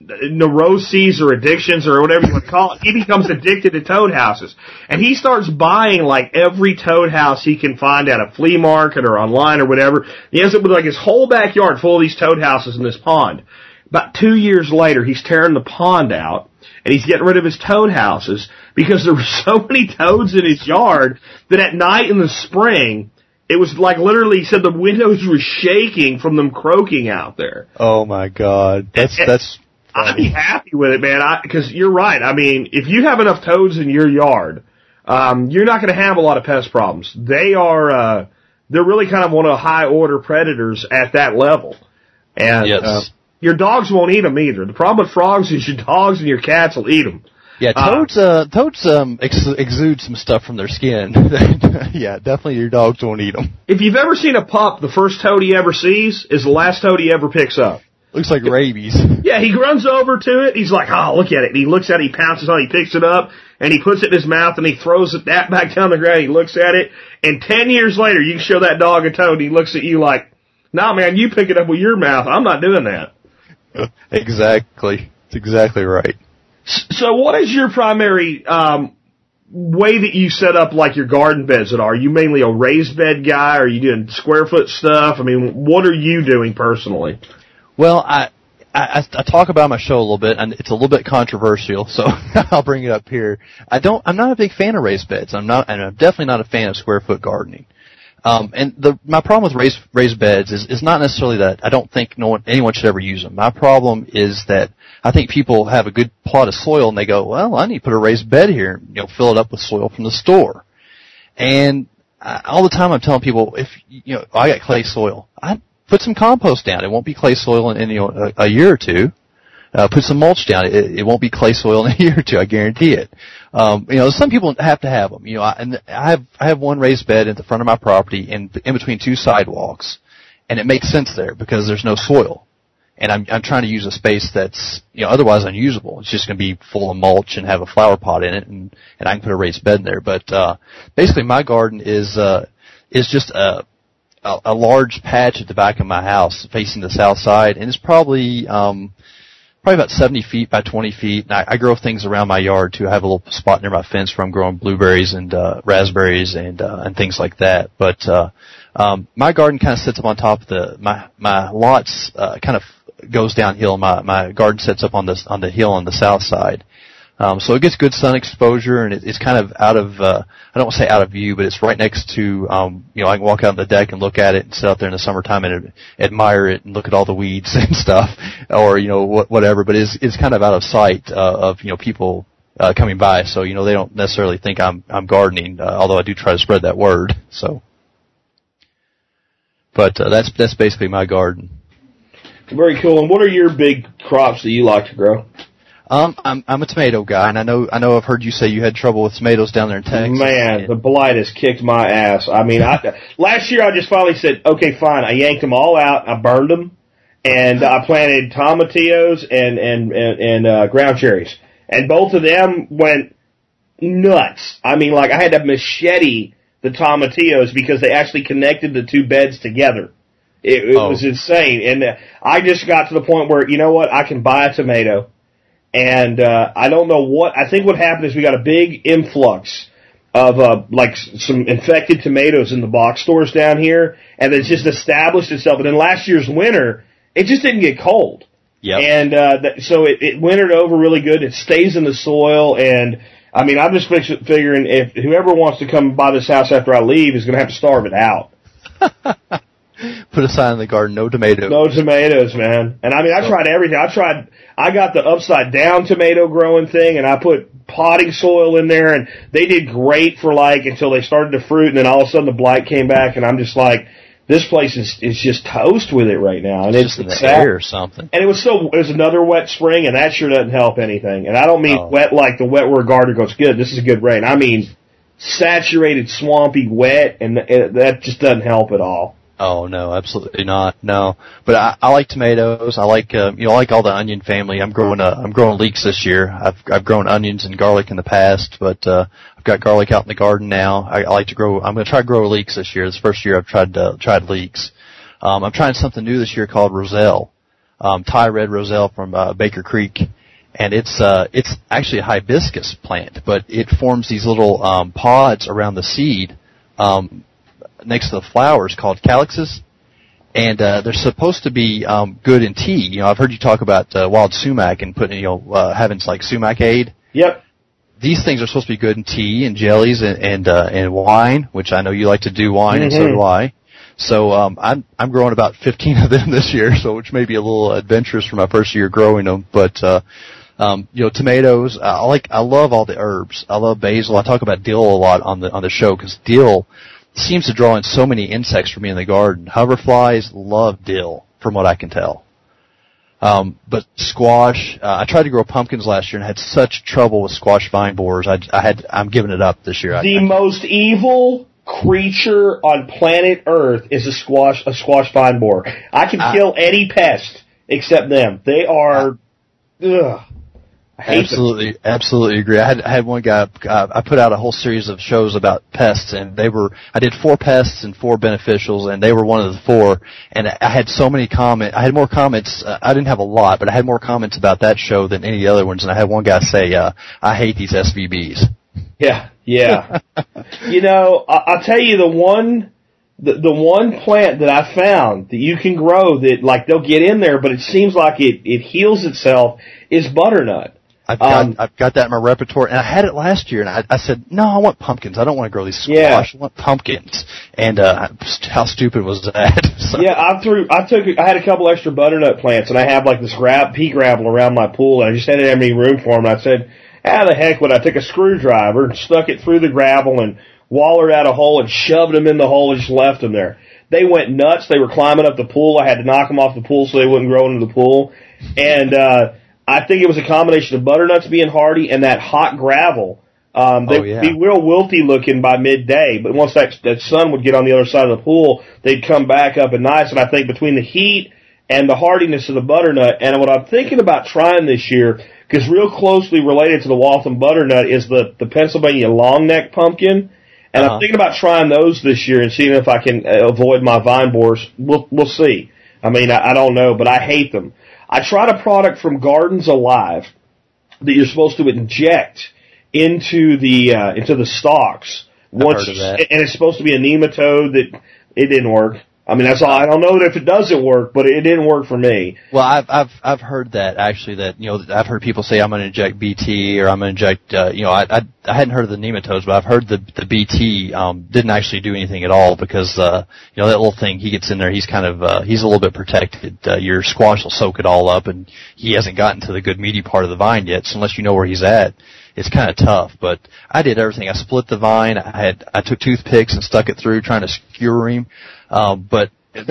neuroses or addictions or whatever you want to call it. He becomes addicted to toad houses. And he starts buying like every toad house he can find at a flea market or online or whatever. He ends up with like his whole backyard full of these toad houses in this pond. About two years later, he's tearing the pond out and he's getting rid of his toad houses because there were so many toads in his yard that at night in the spring, it was like literally, he said the windows were shaking from them croaking out there. Oh my God. That's, and, that's, I'd be happy with it, man. Because you're right. I mean, if you have enough toads in your yard, um, you're not going to have a lot of pest problems. They are, uh, they're really kind of one of the high order predators at that level. And yes. uh, your dogs won't eat them either. The problem with frogs is your dogs and your cats will eat them. Yeah, toads, uh, toads, um, ex- exude some stuff from their skin. Yeah, definitely your dogs won't eat them. If you've ever seen a pup, the first toad he ever sees is the last toad he ever picks up. Looks like rabies. Yeah, he runs over to it. He's like, oh, look at it. And he looks at it, he pounces on it, he picks it up, and he puts it in his mouth, and he throws it that back down the ground. He looks at it, and ten years later, you can show that dog a toad, and he looks at you like, nah, man, you pick it up with your mouth. I'm not doing that. Exactly. That's exactly right. So what is your primary um, way that you set up, like, your garden beds? Are you mainly a raised bed guy? Are you doing square foot stuff? I mean, what are you doing personally? Well, I, I I talk about my show a little bit, and it's a little bit controversial, so I'll bring it up here. I don't. I'm not a big fan of raised beds. I'm not, and I'm definitely not a fan of square foot gardening. Um, and the my problem with raised raised beds is is not necessarily that I don't think no one anyone should ever use them. My problem is that I think people have a good plot of soil and they go, well, I need to put a raised bed here, and, you know, fill it up with soil from the store. And I, all the time I'm telling people, if you know, I got clay soil, I put some compost down. It won't be clay soil in, in you know, a, a year or two. Uh, put some mulch down. It, it won't be clay soil in a year or two. I guarantee it. Um, you know, some people have to have them. You know, I, and I have I have one raised bed at the front of my property, in in between two sidewalks, and it makes sense there because there's no soil, and I'm I'm trying to use a space that's, you know, otherwise unusable. It's just going to be full of mulch and have a flower pot in it, and and I can put a raised bed in there. But uh, basically, my garden is uh, is just a A, a large patch at the back of my house facing the south side, and it's probably um probably about seventy feet by twenty feet. And I, I grow things around my yard too. I have a little spot near my fence where I'm growing blueberries and uh raspberries and uh and things like that. But uh um my garden kind of sits up on top of the my my lots uh kind of goes downhill. My my garden sits up on the on the hill on the south side. Um, so it gets good sun exposure, and it, it's kind of out of, uh, I don't want to say out of view, but it's right next to, um, you know, I can walk out on the deck and look at it and sit out there in the summertime and admire it and look at all the weeds and stuff, or, you know, wh- whatever, but it's, it's kind of out of sight, uh, of, you know, people, uh, coming by, so, you know, they don't necessarily think I'm, I'm gardening, uh, although I do try to spread that word, so. But, uh, that's, that's basically my garden. Very cool. And what are your big crops that you like to grow? Um, I'm I'm a tomato guy, and I know I know I've heard you say you had trouble with tomatoes down there in Texas. Man, the blight has kicked my ass. I mean, I, last year I just finally said, okay, fine. I yanked them all out, I burned them, and I planted tomatillos and and and, and uh, ground cherries, and both of them went nuts. I mean, like I had to machete the tomatillos because they actually connected the two beds together. It, it oh. was insane, and uh, I just got to the point where, you know what, I can buy a tomato. And, uh, I don't know what, I think what happened is we got a big influx of, uh, like some infected tomatoes in the box stores down here, and it's just established itself. And in last year's winter, it just didn't get cold. Yep. And, uh, th- so it, it wintered over really good. It stays in the soil, and, I mean, I'm just figuring if whoever wants to come by this house after I leave is going to have to starve it out. Put a sign in the garden, no tomatoes. No tomatoes, man. And I mean, I tried everything. I tried, I got the upside down tomato growing thing, and I put potting soil in there, and they did great for like until they started to fruit, and then all of a sudden the blight came back, and I'm just like, this place is is just toast with it right now. And it's it's just in the sad. air or something. And it was so, it was another wet spring, and that sure doesn't help anything. And I don't mean oh. wet like the wet where a gardener goes, good, this is a good rain. I mean saturated, swampy, wet, and that just doesn't help at all. Oh no, absolutely not. No, but I, I like tomatoes. I like uh, you know I like all the onion family. I'm growing uh, I'm growing leeks this year. I've I've grown onions and garlic in the past, but uh, I've got garlic out in the garden now. I, I like to grow. I'm going to try to grow leeks this year. This first year I've tried uh, tried leeks. Um, I'm trying something new this year called Roselle, um, Thai red Roselle from uh, Baker Creek, and it's uh, it's actually a hibiscus plant, but it forms these little um, pods around the seed. Um, next to the flowers called calyxes, and uh, they're supposed to be um, good in tea. You know, I've heard you talk about uh, wild sumac and putting, you know, uh, having like sumac aid. Yep. These things are supposed to be good in tea and jellies and and, uh, and wine, which I know you like to do wine, mm-hmm. and so do I. So um, I'm I'm growing about fifteen of them this year, so which may be a little adventurous for my first year growing them. But uh, um, you know, tomatoes. I like. I love all the herbs. I love basil. I talk about dill a lot on the on the show because dill seems to draw in so many insects for me in the garden. Hoverflies love dill, from what I can tell. Um, but squash, uh, I tried to grow pumpkins last year and had such trouble with squash vine borers. I, I had, I'm giving it up this year. The I, I, most evil creature on planet Earth is a squash, a squash vine borer. I can I, kill any pest except them. They are, I, ugh. I hate absolutely, them. absolutely agree. I had, I had one guy, uh, I put out a whole series of shows about pests, and they were, I did four pests and four beneficials, and they were one of the four, and I had so many comments, I had more comments, uh, I didn't have a lot, but I had more comments about that show than any of the other ones, and I had one guy say, uh, I hate these S V Bs. Yeah, yeah. You know, I, I'll tell you the one, the, the one plant that I found that you can grow that, like, they'll get in there, but it seems like it, it heals itself is butternut. I've got, um, I've got that in my repertoire, and I had it last year, and I, I said, no, I want pumpkins. I don't want to grow these squash. Yeah. I want pumpkins. And, uh, how stupid was that? So, yeah, I threw, I took, I had a couple extra butternut plants, and I have, like, this grab, pea gravel around my pool, and I just didn't have any room for them, and I said, how the heck would I take a screwdriver and stuck it through the gravel and wallered out a hole and shoved them in the hole and just left them there. They went nuts. They were climbing up the pool. I had to knock them off the pool so they wouldn't grow into the pool. And, uh, I think it was a combination of butternuts being hardy and that hot gravel. Um, they'd oh, yeah. be real wilty looking by midday, but once that, that sun would get on the other side of the pool, they'd come back up and nice. And I think between the heat and the hardiness of the butternut, and what I'm thinking about trying this year, because real closely related to the Waltham butternut is the, the Pennsylvania long-neck pumpkin. And uh-huh. I'm thinking about trying those this year and seeing if I can avoid my vine borers. We'll, we'll see. I mean, I, I don't know, but I hate them. I tried a product from Gardens Alive that you're supposed to inject into the uh, into the stalks. Once, I've heard of that. And it's supposed to be a nematode that it didn't work. I mean, that's all. I don't know if it doesn't work, but it didn't work for me. Well, I've I've I've heard that actually. That you know, I've heard people say I'm going to inject B T or I'm going to inject. Uh, you know, I, I I hadn't heard of the nematodes, but I've heard the the B T um, didn't actually do anything at all because uh, you know that little thing he gets in there. He's kind of uh, he's a little bit protected. Uh, your squash will soak it all up, and he hasn't gotten to the good meaty part of the vine yet. So unless you know where he's at, it's kind of tough. But I did everything. I split the vine. I had I took toothpicks and stuck it through trying to skewer him, um, but.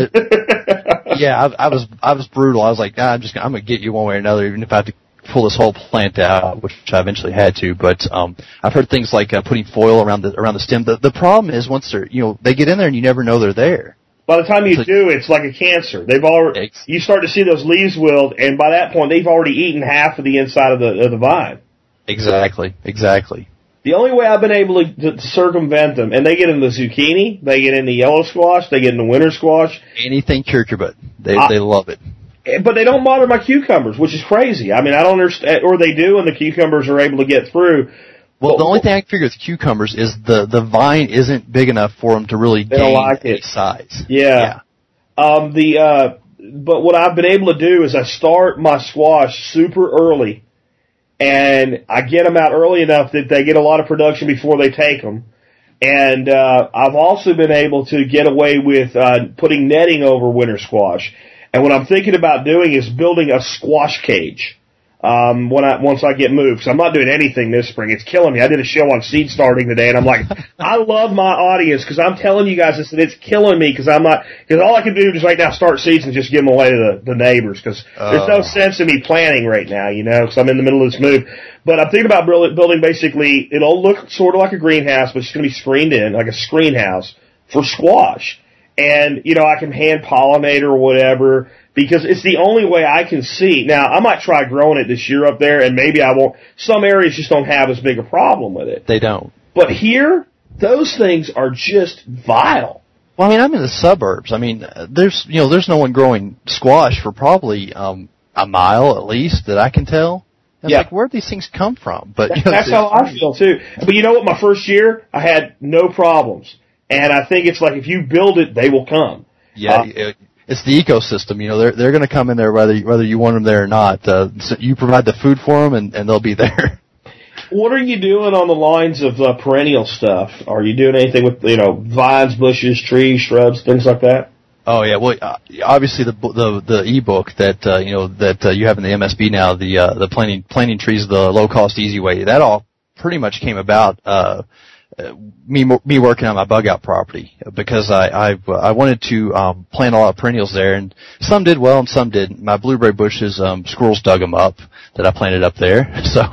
yeah, I, I was I was brutal. I was like, nah, I'm just gonna, I'm gonna get you one way or another, even if I have to pull this whole plant out, which I eventually had to. But um, I've heard things like uh, putting foil around the around the stem. The the problem is once they're you know they get in there and you never know they're there. By the time you so, do, it's like a cancer. They've already you start to see those leaves wilt, and by that point, they've already eaten half of the inside of the of the vine. Exactly, exactly. The only way I've been able to, to circumvent them, and they get in the zucchini, they get in the yellow squash, they get in the winter squash. Anything cucurbit, they I, they love it. But they don't bother my cucumbers, which is crazy. I mean, I don't understand, or they do, and the cucumbers are able to get through. Well, but, the only thing I can figure with cucumbers is the the vine isn't big enough for them to really they gain don't like any it. size. Yeah. yeah. Um. The uh. But what I've been able to do is I start my squash super early. And I get them out early enough that they get a lot of production before they take them. And uh, I've also been able to get away with uh, putting netting over winter squash. And what I'm thinking about doing is building a squash cage um, when I once I get moved. Because I'm not doing anything this spring. It's killing me. I did a show on seed starting today, and I'm like, I love my audience because I'm telling you guys this, and it's killing me because I'm not. Because all I can do is right now start seeds and just give them away to the, the neighbors because uh. there's no sense in me planning right now, you know, because I'm in the middle of this move. But I'm thinking about building basically. It'll look sort of like a greenhouse, but it's going to be screened in like a screen house for squash. And, you know, I can hand pollinate or whatever because it's the only way I can see. Now, I might try growing it this year up there, and maybe I won't. Some areas just don't have as big a problem with it. They don't. But here, those things are just vile. Well, I mean, I'm in the suburbs. I mean, there's, you know, there's no one growing squash for probably um, a mile at least that I can tell. And yeah. It's like, where'd these things come from? But you know, that's how I feel, too. But you know what? My first year, I had no problems. And I think it's like if you build it, they will come. Yeah, uh, it's the ecosystem. You know, they're they're going to come in there whether whether you want them there or not. Uh, so you provide the food for them, and, and they'll be there. What are you doing on the lines of uh, perennial stuff? Are you doing anything with, you know, vines, bushes, trees, shrubs, things like that? Oh yeah, well, uh, obviously the the the ebook that uh, you know that uh, you have in the M S B now, the uh, the planting planting trees the low cost easy way. That all pretty much came about uh, me me working on my bug out property because I I, I wanted to um, plant a lot of perennials there, and some did well and some didn't. My blueberry bushes, um, squirrels dug them up that I planted up there. So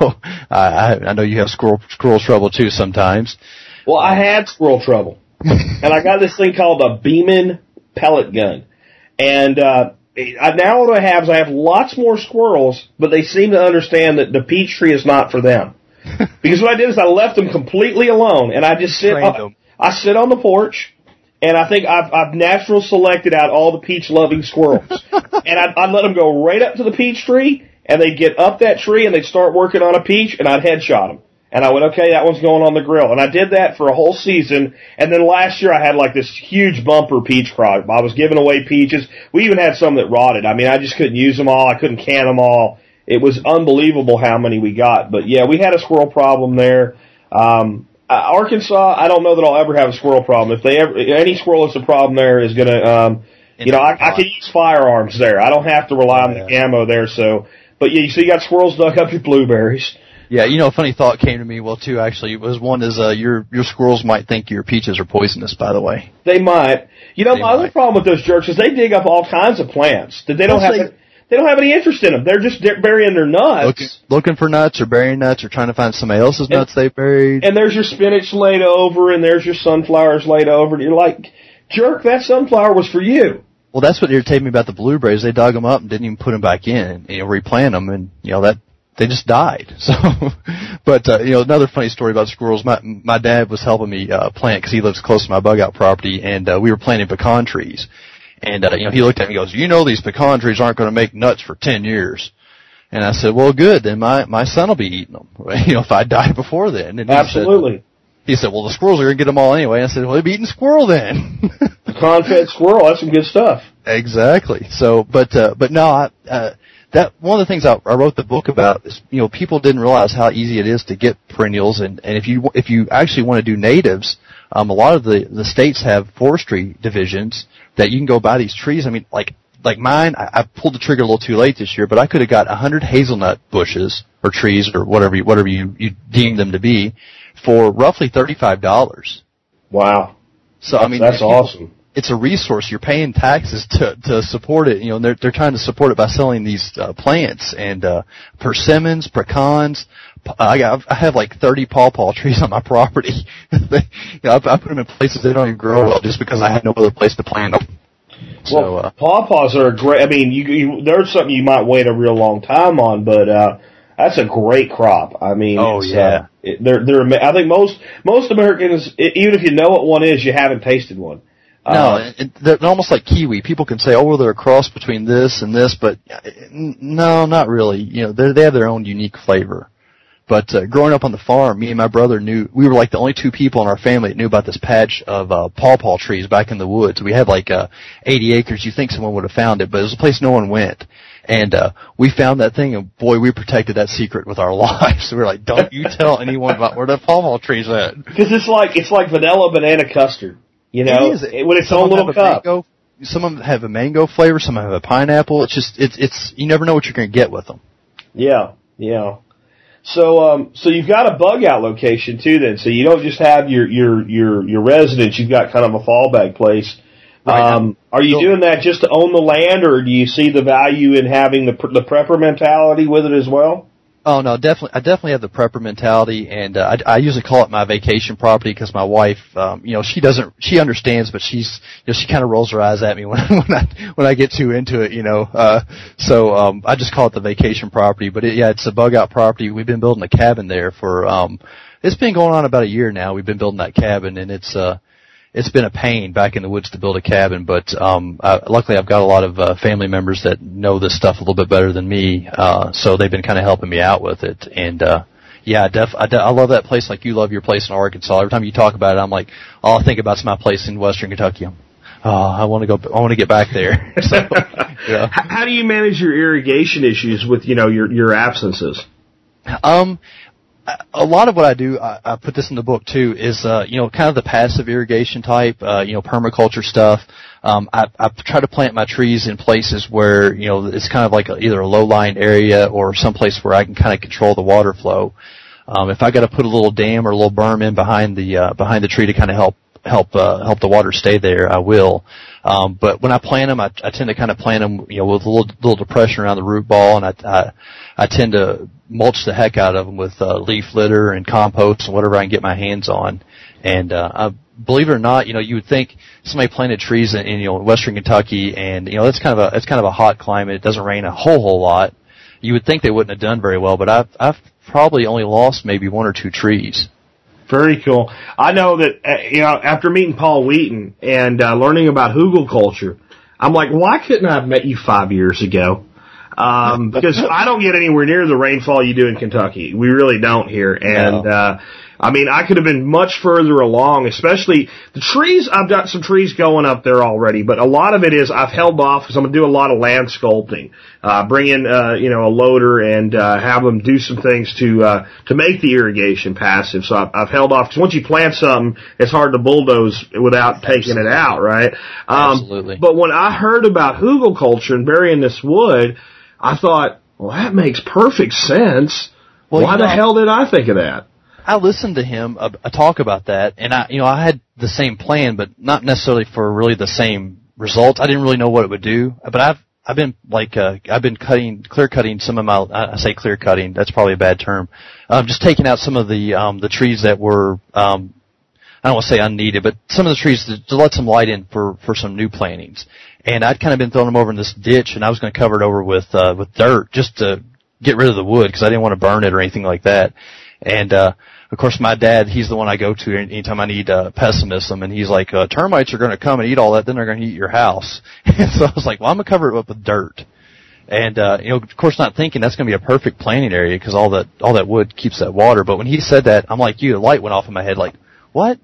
I I know you have squirrel squirrel trouble too sometimes. Well, I had squirrel trouble, and I got this thing called a Beeman pellet gun. And uh, I, now what I have is I have lots more squirrels, but they seem to understand that the peach tree is not for them. Because what I did is I left them completely alone, and I just sit on, I sit on the porch, and I think I've, I've natural selected out all the peach-loving squirrels. And I'd, I'd let them go right up to the peach tree, and they'd get up that tree, and they'd start working on a peach, and I'd headshot them. And I went, okay, that one's going on the grill. And I did that for a whole season. And then last year I had like this huge bumper peach crop. I was giving away peaches. We even had some that rotted. I mean, I just couldn't use them all. I couldn't can them all. It was unbelievable how many we got. But yeah, we had a squirrel problem there. Um, Arkansas, I don't know that I'll ever have a squirrel problem. If they ever, any squirrel that's a problem there is gonna, um, you know, I, I can use firearms there. I don't have to rely on the ammo there. So, but yeah, so you got squirrels dug up your blueberries. Yeah, you know, a funny thought came to me, well, too, actually, was one is, uh, your, your squirrels might think your peaches are poisonous, by the way. They might. You know, they my might. other problem with those jerks is they dig up all kinds of plants that they don't Well, have, they, they don't have any interest in them. They're just burying their nuts. Looking, looking for nuts or burying nuts or trying to find somebody else's and, nuts they buried. And there's your spinach laid over and there's your sunflowers laid over. And you're like, jerk, that sunflower was for you. Well, that's what irritated me about the blueberries. They dug them up and didn't even put them back in, you know, replant them, and, you know, that, they just died. So, but, uh, you know, another funny story about squirrels, my, my dad was helping me, uh, plant, cause he lives close to my bug out property, and, uh, we were planting pecan trees. And, uh, you know, he looked at me and goes, you know, these pecan trees aren't going to make nuts for ten years. And I said, well, good, then my, my son will be eating them, you know, if I die before then. And he Absolutely. Said, he said, well, the squirrels are going to get them all anyway. I said, well, they'll be eating squirrel then. Pecan-fed squirrel, that's some good stuff. Exactly. So, but, uh, but no, I, uh, that, one of the things I, I wrote the book about is, you know, people didn't realize how easy it is to get perennials, and, and if you, if you actually want to do natives, um, a lot of the, the states have forestry divisions that you can go buy these trees. I mean, like, like mine, I, I pulled the trigger a little too late this year, but I could have got a hundred hazelnut bushes or trees or whatever you, whatever you, you deem them to be for roughly thirty-five dollars. Wow. So, I mean, that's awesome. It's a resource. You're paying taxes to to support it. You know, they're they're trying to support it by selling these uh, plants and uh, persimmons, pecans. I got I have like thirty pawpaw trees on my property. they, you know, I, I put them in places they don't even grow well just because I had no other place to plant them. So, well, uh, pawpaws are a great. I mean, you, you there's something you might wait a real long time on, but uh, that's a great crop. I mean, oh it's, yeah, uh, it, they're they're. I think most most Americans, even if you know what one is, you haven't tasted one. No, uh, it, they're almost like kiwi. People can say, "Oh, well, they're a cross between this and this," but no, not really. You know, they they have their own unique flavor. But uh, growing up on the farm, me and my brother knew we were like the only two people in our family that knew about this patch of uh, pawpaw trees back in the woods. We had like uh, eighty acres. You think someone would have found it, but it was a place no one went. And uh, we found that thing, and boy, we protected that secret with our lives. We were like, "Don't you tell anyone about where the pawpaw tree's at." Because it's like it's like vanilla banana custard. You know, it is. It, with its own little cup. Mango, some of them have a mango flavor, some have a pineapple. It's just, it's, it's, you never know what you're going to get with them. Yeah, yeah. So, um, so you've got a bug out location too then. So you don't just have your, your, your, your residence, you've got kind of a fallback place. Right. Um, are you doing that just to own the land, or do you see the value in having the, the prepper mentality with it as well? Oh no, definitely. I definitely have the prepper mentality, and uh, I, I usually call it my vacation property because my wife, um, you know, she doesn't, she understands, but she's, you know, she kind of rolls her eyes at me when when I when I get too into it, you know. Uh, so um, I just call it the vacation property. But it, yeah, it's a bug out property. We've been building a cabin there for, um, it's been going on about a year now. We've been building that cabin, and it's uh. It's been a pain back in the woods to build a cabin, but um, uh, luckily I've got a lot of uh, family members that know this stuff a little bit better than me, uh, so they've been kind of helping me out with it. And uh, yeah, I, def- I, de- I love that place like you love your place in Arkansas. Every time you talk about it, I'm like, all I think about is my place in Western Kentucky. I'm, oh, I want to go. I want to get back there. So, yeah. How do you manage your irrigation issues with you know your your absences? Um. a lot of what I do, I, I put this in the book too, is, uh, you know, kind of the passive irrigation type, uh, you know, permaculture stuff. Um, I, I try to plant my trees in places where, you know, it's kind of like a, either a low-lying area or someplace where I can kind of control the water flow. Um, if I got to put a little dam or a little berm in behind the, uh, behind the tree to kind of help, help, uh, help the water stay there, I will. Um, but when I plant them, I, I tend to kind of plant them, you know, with a little, little depression around the root ball, and I, I, I tend to mulch the heck out of them with, uh, leaf litter and compost and whatever I can get my hands on. And, uh, I, believe it or not, you know, you would think somebody planted trees in, in, you know, western Kentucky, and, you know, it's kind of a, it's kind of a hot climate. It doesn't rain a whole, whole lot. You would think they wouldn't have done very well, but I've, I've probably only lost maybe one or two trees. Very cool. I know that, uh, you know, after meeting Paul Wheaton and uh, learning about hugelkultur, I'm like, why couldn't I have met you five years ago? Um, because I don't get anywhere near the rainfall you do in Kentucky. We really don't here. And, No. uh, I mean, I could have been much further along, especially the trees. I've got some trees going up there already, but a lot of it is I've held off because I'm going to do a lot of land sculpting, uh, bring in, uh, you know, a loader and, uh, have them do some things to, uh, to make the irrigation passive. So I've, I've held off because once you plant something, it's hard to bulldoze without taking it out, right? Um, Absolutely. But when I heard about hugelkultur and burying this wood, I thought, well, that makes perfect sense. Well, Why you the know, hell did I think of that? I listened to him uh, talk about that, and I, you know, I had the same plan, but not necessarily for really the same results. I didn't really know what it would do, but I've I've been like uh, I've been cutting, clear cutting some of my. I say clear cutting. That's probably a bad term. Um, just taking out some of the um, the trees that were um, I don't want to say unneeded, but some of the trees to, to let some light in for for some new plantings. And I'd kind of been throwing them over in this ditch, and I was going to cover it over with uh, with dirt just to get rid of the wood because I didn't want to burn it or anything like that. And uh, of course, my dad, he's the one I go to anytime I need uh, pessimism, and he's like, uh, termites are going to come and eat all that, then they're going to eat your house. And so I was like, well, I'm going to cover it up with dirt. And, uh, you know, of course not thinking that's going to be a perfect planting area because all that, all that wood keeps that water. But when he said that, I'm like, you, the light went off in my head, like, what?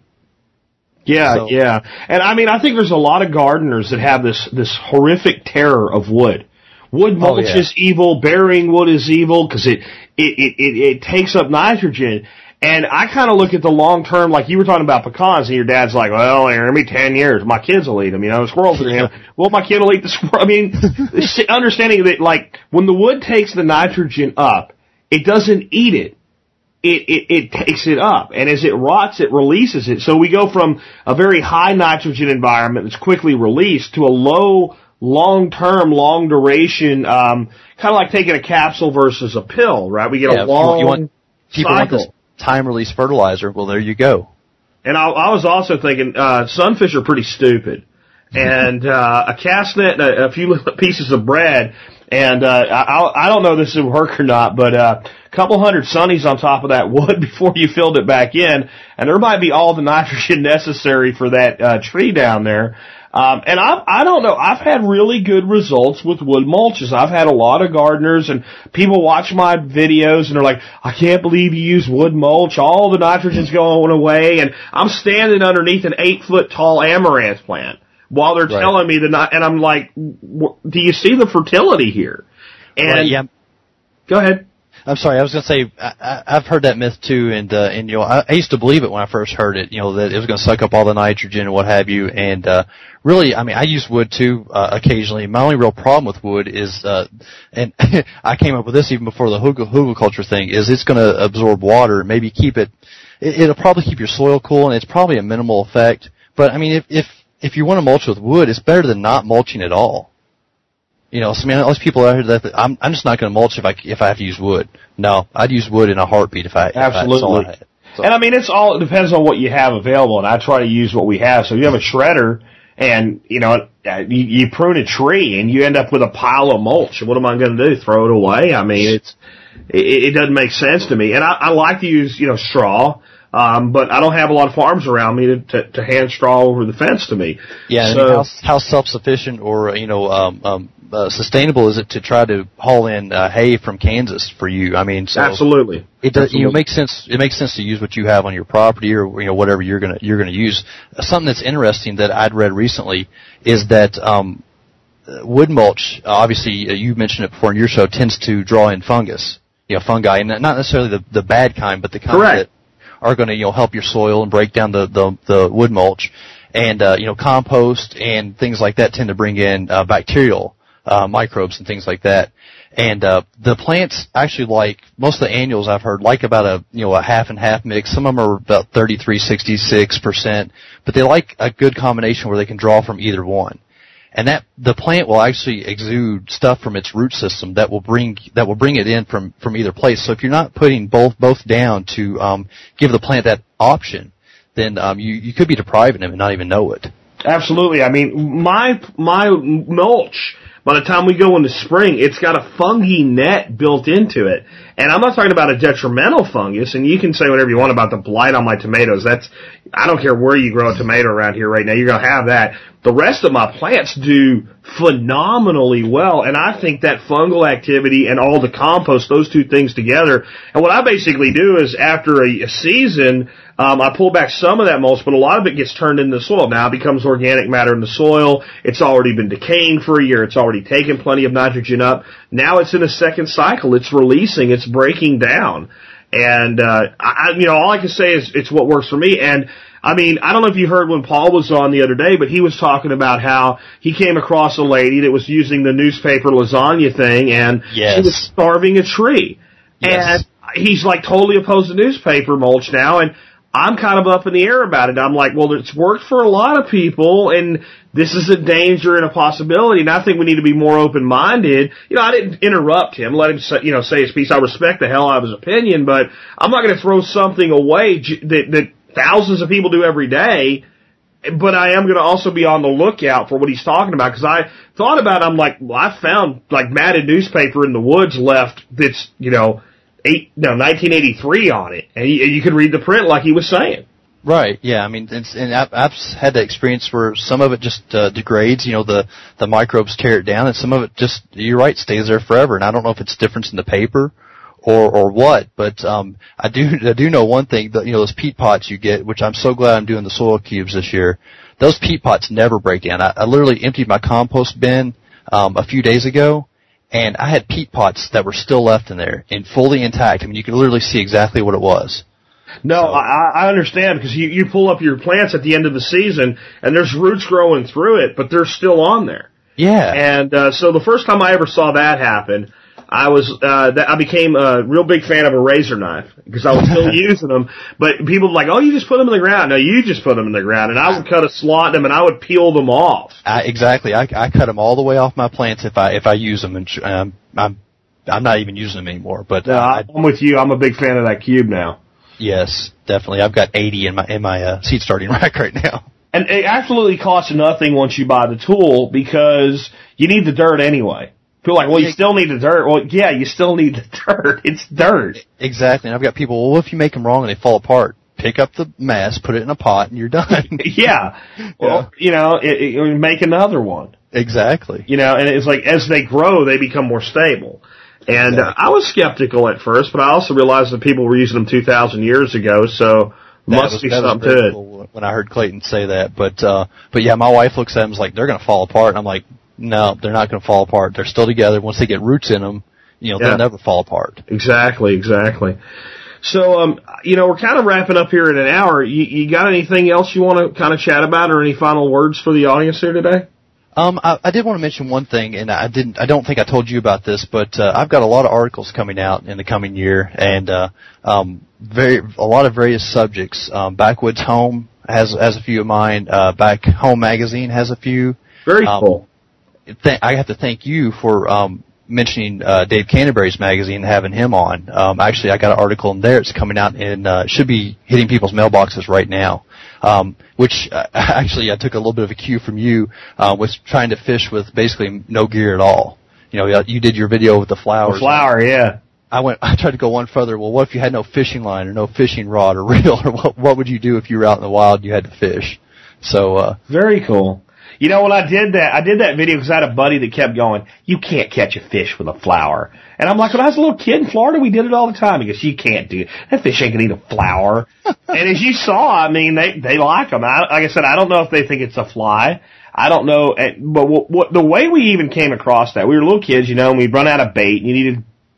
Yeah, So- yeah. And I mean, I think there's a lot of gardeners that have this, this horrific terror of wood. Wood mulch Oh, yeah. is evil, burying wood is evil because it, it, it, it, it takes up nitrogen. And I kind of look at the long term, like you were talking about pecans, and your dad's like, well, they're going to be ten years. My kids will eat them, you know, the squirrels are going to eat them. Well, my kid will eat the squirrel. I mean, understanding that, like, when the wood takes the nitrogen up, it doesn't eat it. It, it, it takes it up, and as it rots, it releases it. So we go from a very high nitrogen environment that's quickly released to a low, long-term, long-duration, um, kind of like taking a capsule versus a pill, right? We get Yeah, a long you want, people want cycle. this time-release fertilizer. Well, there you go. And I, I was also thinking, uh, sunfish are pretty stupid. And, uh, a cast net and a, a few little pieces of bread, and, uh, I, I don't know if this would work or not, but, uh, a couple hundred sunnies on top of that wood before you filled it back in, and there might be all the nitrogen necessary for that, uh, tree down there. Um, and I, I don't know, I've had really good results with wood mulches. I've had a lot of gardeners and people watch my videos and they're like, I can't believe you use wood mulch. All the nitrogen's going away. And I'm standing underneath an eight foot tall amaranth plant while they're Right. telling me the not, and I'm like, do you see the fertility here? And Right, yeah. go ahead. I'm sorry, I was going to say, I, I, I've heard that myth too, and, uh, and, you know, I, I used to believe it when I first heard it, you know, that it was going to suck up all the nitrogen and what have you, and, uh, really, I mean, I use wood too, uh, occasionally. My only real problem with wood is, uh, and I came up with this even before the hugel, hugelkultur thing, is it's going to absorb water, maybe keep it, it, it'll probably keep your soil cool, and it's probably a minimal effect, but I mean, if, if, if you want to mulch with wood, it's better than not mulching at all. You know, so I mean, all these people out here that I'm, I'm just not going to mulch if I if I have to use wood. No, I'd use wood in a heartbeat if I if Absolutely. I, that's all I had. So, And I mean, it's all, it depends on what you have available, and I try to use what we have. So if you have a shredder, and, you know, uh, you, you prune a tree, and you end up with a pile of mulch, what am I going to do, throw it away? I mean, it's, it, it doesn't make sense to me. And I, I like to use, you know, straw, um, but I don't have a lot of farms around me to, to, to hand straw over the fence to me. yeah, so, I mean, how, how self-sufficient or, uh, you know, um, um, uh, sustainable is it to try to haul in uh, hay from Kansas for you? I mean, so absolutely. it does, you know, Absolutely. makes sense. It makes sense to use what you have on your property, or you know, whatever you're gonna you're gonna use. Something that's interesting that I'd read recently is that um, wood mulch, obviously uh, you mentioned it before in your show, tends to draw in fungus. you know, fungi, and not necessarily the the bad kind, but the kind Correct. that are going to, you know, help your soil and break down the the, the wood mulch. And uh, you know, compost and things like that tend to bring in uh, bacterial uh, microbes and things like that. And uh, the plants actually like, most of the annuals I've heard like about a, you know, a half and half mix. Some of them are about thirty-three, sixty-six percent, but they like a good combination where they can draw from either one. And that, the plant will actually exude stuff from its root system that will bring, that will bring it in from, from either place. So if you're not putting both, both down to, um, give the plant that option, then, um, you, you could be depriving them and not even know it. Absolutely. I mean, my, my mulch, by the time we go into spring, it's got a fungi net built into it. And I'm not talking about a detrimental fungus, and you can say whatever you want about the blight on my tomatoes. That's, I don't care where you grow a tomato around here right now, you're going to have that. The rest of my plants do phenomenally well, and I think that fungal activity and all the compost, those two things together. And what I basically do is after a, a season, um, I pull back some of that mulch, but a lot of it gets turned into the soil. Now it becomes organic matter in the soil. It's already been decaying for a year. It's already taken plenty of nitrogen up. Now it's in a second cycle. It's releasing. It's breaking down. And, uh, I, you know, all I can say is it's what works for me. And, I mean, I don't know if you heard when Paul was on the other day, but he was talking about how he came across a lady that was using the newspaper lasagna thing, and Yes. she was starving a tree. Yes. And he's like totally opposed to newspaper mulch now, and I'm kind of up in the air about it. I'm like, well, it's worked for a lot of people, and this is a danger and a possibility, and I think we need to be more open-minded. You know, I didn't interrupt him, let him say, you know, say his piece. I respect the hell out of his opinion, but I'm not going to throw something away that, that thousands of people do every day, but I am going to also be on the lookout for what he's talking about, because I thought about it, I'm like, well, I found, like, matted newspaper in the woods left that's, you know, eight, no, nineteen eighty-three on it, and you, you could read the print like he was saying. Right, yeah, I mean, it's, and I've, I've had the experience where some of it just uh, degrades, you know, the, the microbes tear it down, and some of it just, you're right, stays there forever, and I don't know if it's difference in the paper or or what, but um I do I do know one thing, that, you know, those peat pots you get, which I'm so glad I'm doing the soil cubes this year, those peat pots never break down. I, I literally emptied my compost bin um a few days ago, and I had peat pots that were still left in there and fully intact. I mean, you could literally see exactly what it was. No, So- I, I understand, because you, you pull up your plants at the end of the season, and there's roots growing through it, but they're still on there. Yeah. And uh, so the first time I ever saw that happen, I was uh, that I became a real big fan of a razor knife, because I was still using them. But people were like, "Oh, you just put them in the ground." No, you just put them in the ground, and I would cut a slot in them, and I would peel them off. I, exactly. I, I cut them all the way off my plants if I if I use them, and um, I'm I'm not even using them anymore. But No, uh, I, I'm with you. I'm a big fan of that cube now. yes, definitely. I've got eighty in my in my uh, seed starting rack right now. And it absolutely costs nothing once you buy the tool, because you need the dirt anyway. People are like, well, you still need the dirt. Well, yeah, you still need the dirt. It's dirt. Exactly. And I've got people, well, what if you make them wrong and they fall apart? Pick up the mass, put it in a pot, and you're done. Yeah. Well, you know, it, it, make another one. Exactly. You know, and it's like as they grow, they become more stable. And uh, I was skeptical at first, but I also realized that people were using them two thousand years ago, so That must was, be that was something very to it. cool when I heard Clayton say that. But, uh, but yeah, my wife looks at them and is like, they're going to fall apart. And I'm like, no, they're not going to fall apart. They're still together. Once they get roots in them, you know, Yeah. they'll never fall apart. Exactly, exactly. So, um, you know, we're kind of wrapping up here in an hour. You, you got anything else you want to kind of chat about, or any final words for the audience here today? Um, I, I did want to mention one thing, and I didn't. I don't think I told you about this, but uh, I've got a lot of articles coming out in the coming year, and uh, um, very a lot of various subjects. Um, Backwoods Home has has a few of mine. Uh, Back Home Magazine has a few. Very Um, cool. Th- I have to thank you for um, mentioning uh, Dave Canterbury's magazine and having him on. Um, actually, I got an article in there. It's coming out and uh, should be hitting people's mailboxes right now. Um, which uh, actually I took a little bit of a cue from you. Uh, was trying to fish with basically no gear at all. You know, you did your video with the flowers. The flower, yeah. I went. I tried to go one further. Well, what if you had no fishing line or no fishing rod or reel, or what? What would you do if you were out in the wild and you had to fish? So. Uh, Very cool. You know, when I did that, I did that video because I had a buddy that kept going, you can't catch a fish with a flower. And I'm like, when I was a little kid in Florida, we did it all the time. He goes, you can't do it. That fish ain't going to eat a flower. And as you saw, I mean, they, they like them. I, like I said, I don't know if they think it's a fly. I don't know. But what, what, the way we even came across that, we were little kids, you know, and we'd run out of bait, and you needed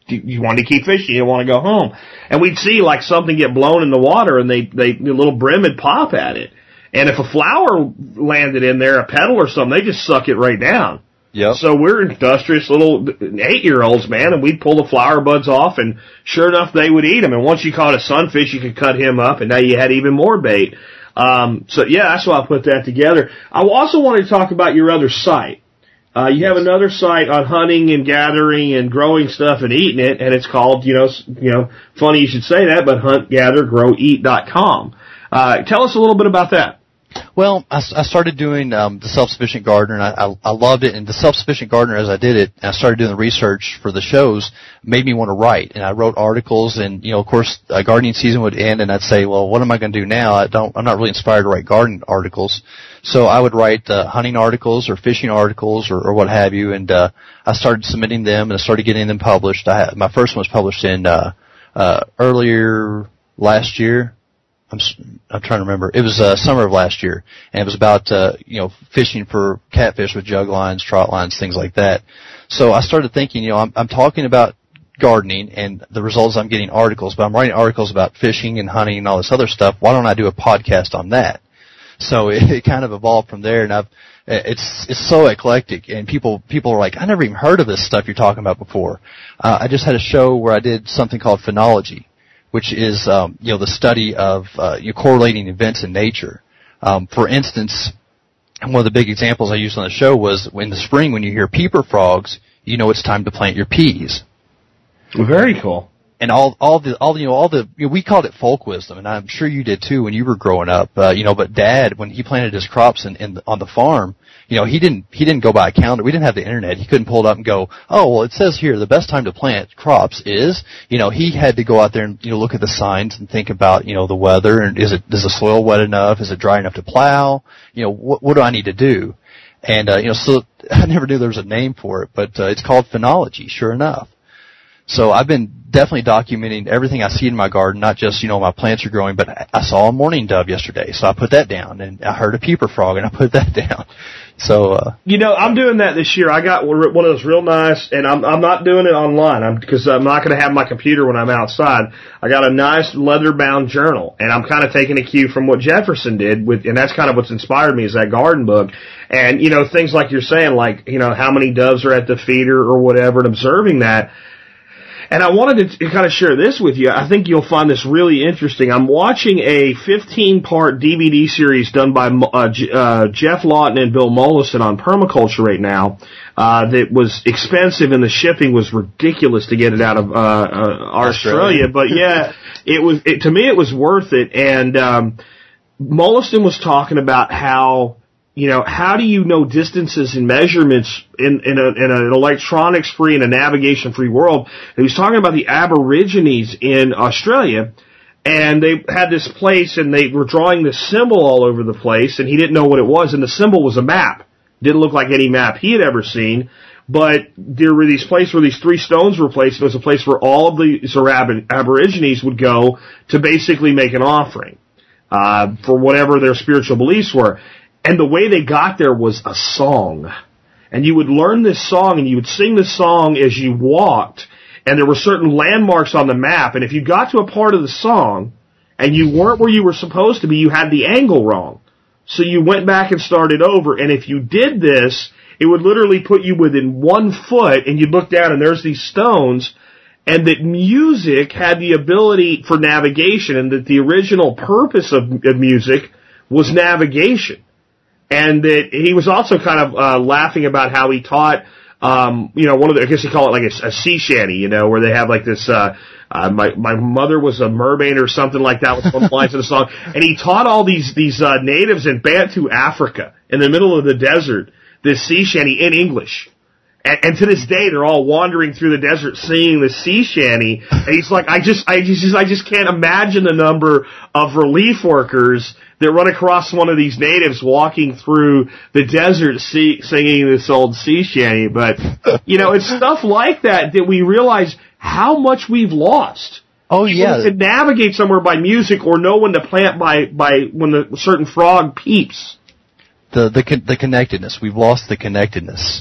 you, you wanted to keep fishing, you didn't want to go home. And we'd see like something get blown in the water, and they they a little brim would pop at it. And if a flower landed in there, a petal or something, they just suck it right down. Yep. So we're industrious little eight-year-olds, man, and we'd pull the flower buds off, and sure enough, they would eat them. And once you caught a sunfish, you could cut him up, and now you had even more bait. Um, so, yeah, that's why I put that together. I also wanted to talk about your other site. Uh, you have another site on hunting and gathering and growing stuff and eating it, and it's called, you know, you know, funny you should say that, but hunt gather grow eat dot com. Uh, tell us a little bit about that. Well, I, I started doing um, the Self-Sufficient Gardener, and I, I, I loved it. And the Self-Sufficient Gardener, as I did it, and I started doing the research for the shows, made me want to write. And I wrote articles, and you know, of course, uh, gardening season would end, and I'd say, well, what am I going to do now? I don't, I'm not really inspired to write garden articles, so I would write uh, hunting articles or fishing articles or, or what have you. And uh, I started submitting them, and I started getting them published. I had, my first one was published in uh, uh, earlier last year. I'm I'm trying to remember. It was uh, summer of last year, and it was about uh, you know fishing for catfish with jug lines, trot lines, things like that. So I started thinking, you know, I'm, I'm talking about gardening and the results. I'm getting articles, but I'm writing articles about fishing and hunting and all this other stuff. Why don't I do a podcast on that? So it, it kind of evolved from there, and I've it's it's so eclectic, and people people are like, I never even heard of this stuff you're talking about before. Uh, I just had a show where I did something called phenology, which is, um, you know, the study of, uh, you know, correlating events in nature. Um, for instance, one of the big examples I used on the show was in the spring when you hear peeper frogs, you know it's time to plant your peas. Very cool. And all, all the, all, you know, all the, you know, we called it folk wisdom, and I'm sure you did too when you were growing up, uh, you know, but Dad, when he planted his crops in, in the, on the farm, you know, he didn't, he didn't go by a calendar. We didn't have the internet. He couldn't pull it up and go, oh, well, it says here the best time to plant crops is, you know, he had to go out there and, you know, look at the signs and think about, you know, the weather, and is it, is the soil wet enough? Is it dry enough to plow? You know, what, what do I need to do? And, uh, you know, so I never knew there was a name for it, but, uh, it's called phenology, sure enough. So I've been definitely documenting everything I see in my garden, not just, you know, my plants are growing, but I saw a mourning dove yesterday, so I put that down, and I heard a peeper frog, and I put that down. So, uh, you know, I'm doing that this year. I got one of those real nice, and I'm I'm not doing it online, I'm because I'm not going to have my computer when I'm outside. I got a nice leather-bound journal, and I'm kind of taking a cue from what Jefferson did with, and that's kind of what's inspired me is that garden book. And you know, things like you're saying, like, you know, how many doves are at the feeder or whatever, and observing that. And I wanted to kind of share this with you. I think you'll find this really interesting. I'm watching a fifteen-part D V D series done by uh, J- uh, Jeff Lawton and Bill Mollison on permaculture right now. Uh, that was expensive, and the shipping was ridiculous to get it out of uh, uh, Australia. But yeah, it was. It, to me, it was worth it. And um, Mollison was talking about how, you know, how do you know distances and measurements in, in, a, in an electronics-free and a navigation-free world? And he was talking about the Aborigines in Australia, and they had this place, and they were drawing this symbol all over the place, and he didn't know what it was, and the symbol was a map. Didn't look like any map he had ever seen, but there were these places where these three stones were placed. It was a place where all of these Aborigines would go to basically make an offering uh, for whatever their spiritual beliefs were. And the way they got there was a song. And you would learn this song, and you would sing this song as you walked, and there were certain landmarks on the map, and if you got to a part of the song, and you weren't where you were supposed to be, you had the angle wrong. So you went back and started over, and if you did this, it would literally put you within one foot, and you'd look down, and there's these stones, and that music had the ability for navigation, and that the original purpose of, of music was navigation. And that he was also kind of uh, laughing about how he taught, um, you know, one of the, I guess you call it like a, a sea shanty, you know, where they have like this, uh, uh, my, my mother was a mermaid or something like that with one of the lines of the song. And he taught all these, these, uh, natives in Bantu, Africa, in the middle of the desert, this sea shanty in English. And, and to this day, they're all wandering through the desert singing the sea shanty. And he's like, I just, I just, I just can't imagine the number of relief workers that run across one of these natives walking through the desert see, singing this old sea shanty. But, you know, it's stuff like that that we realize how much we've lost. Oh, yeah. To navigate somewhere by music or know when to plant by, by when the certain frog peeps. The, the, the connectedness. We've lost the connectedness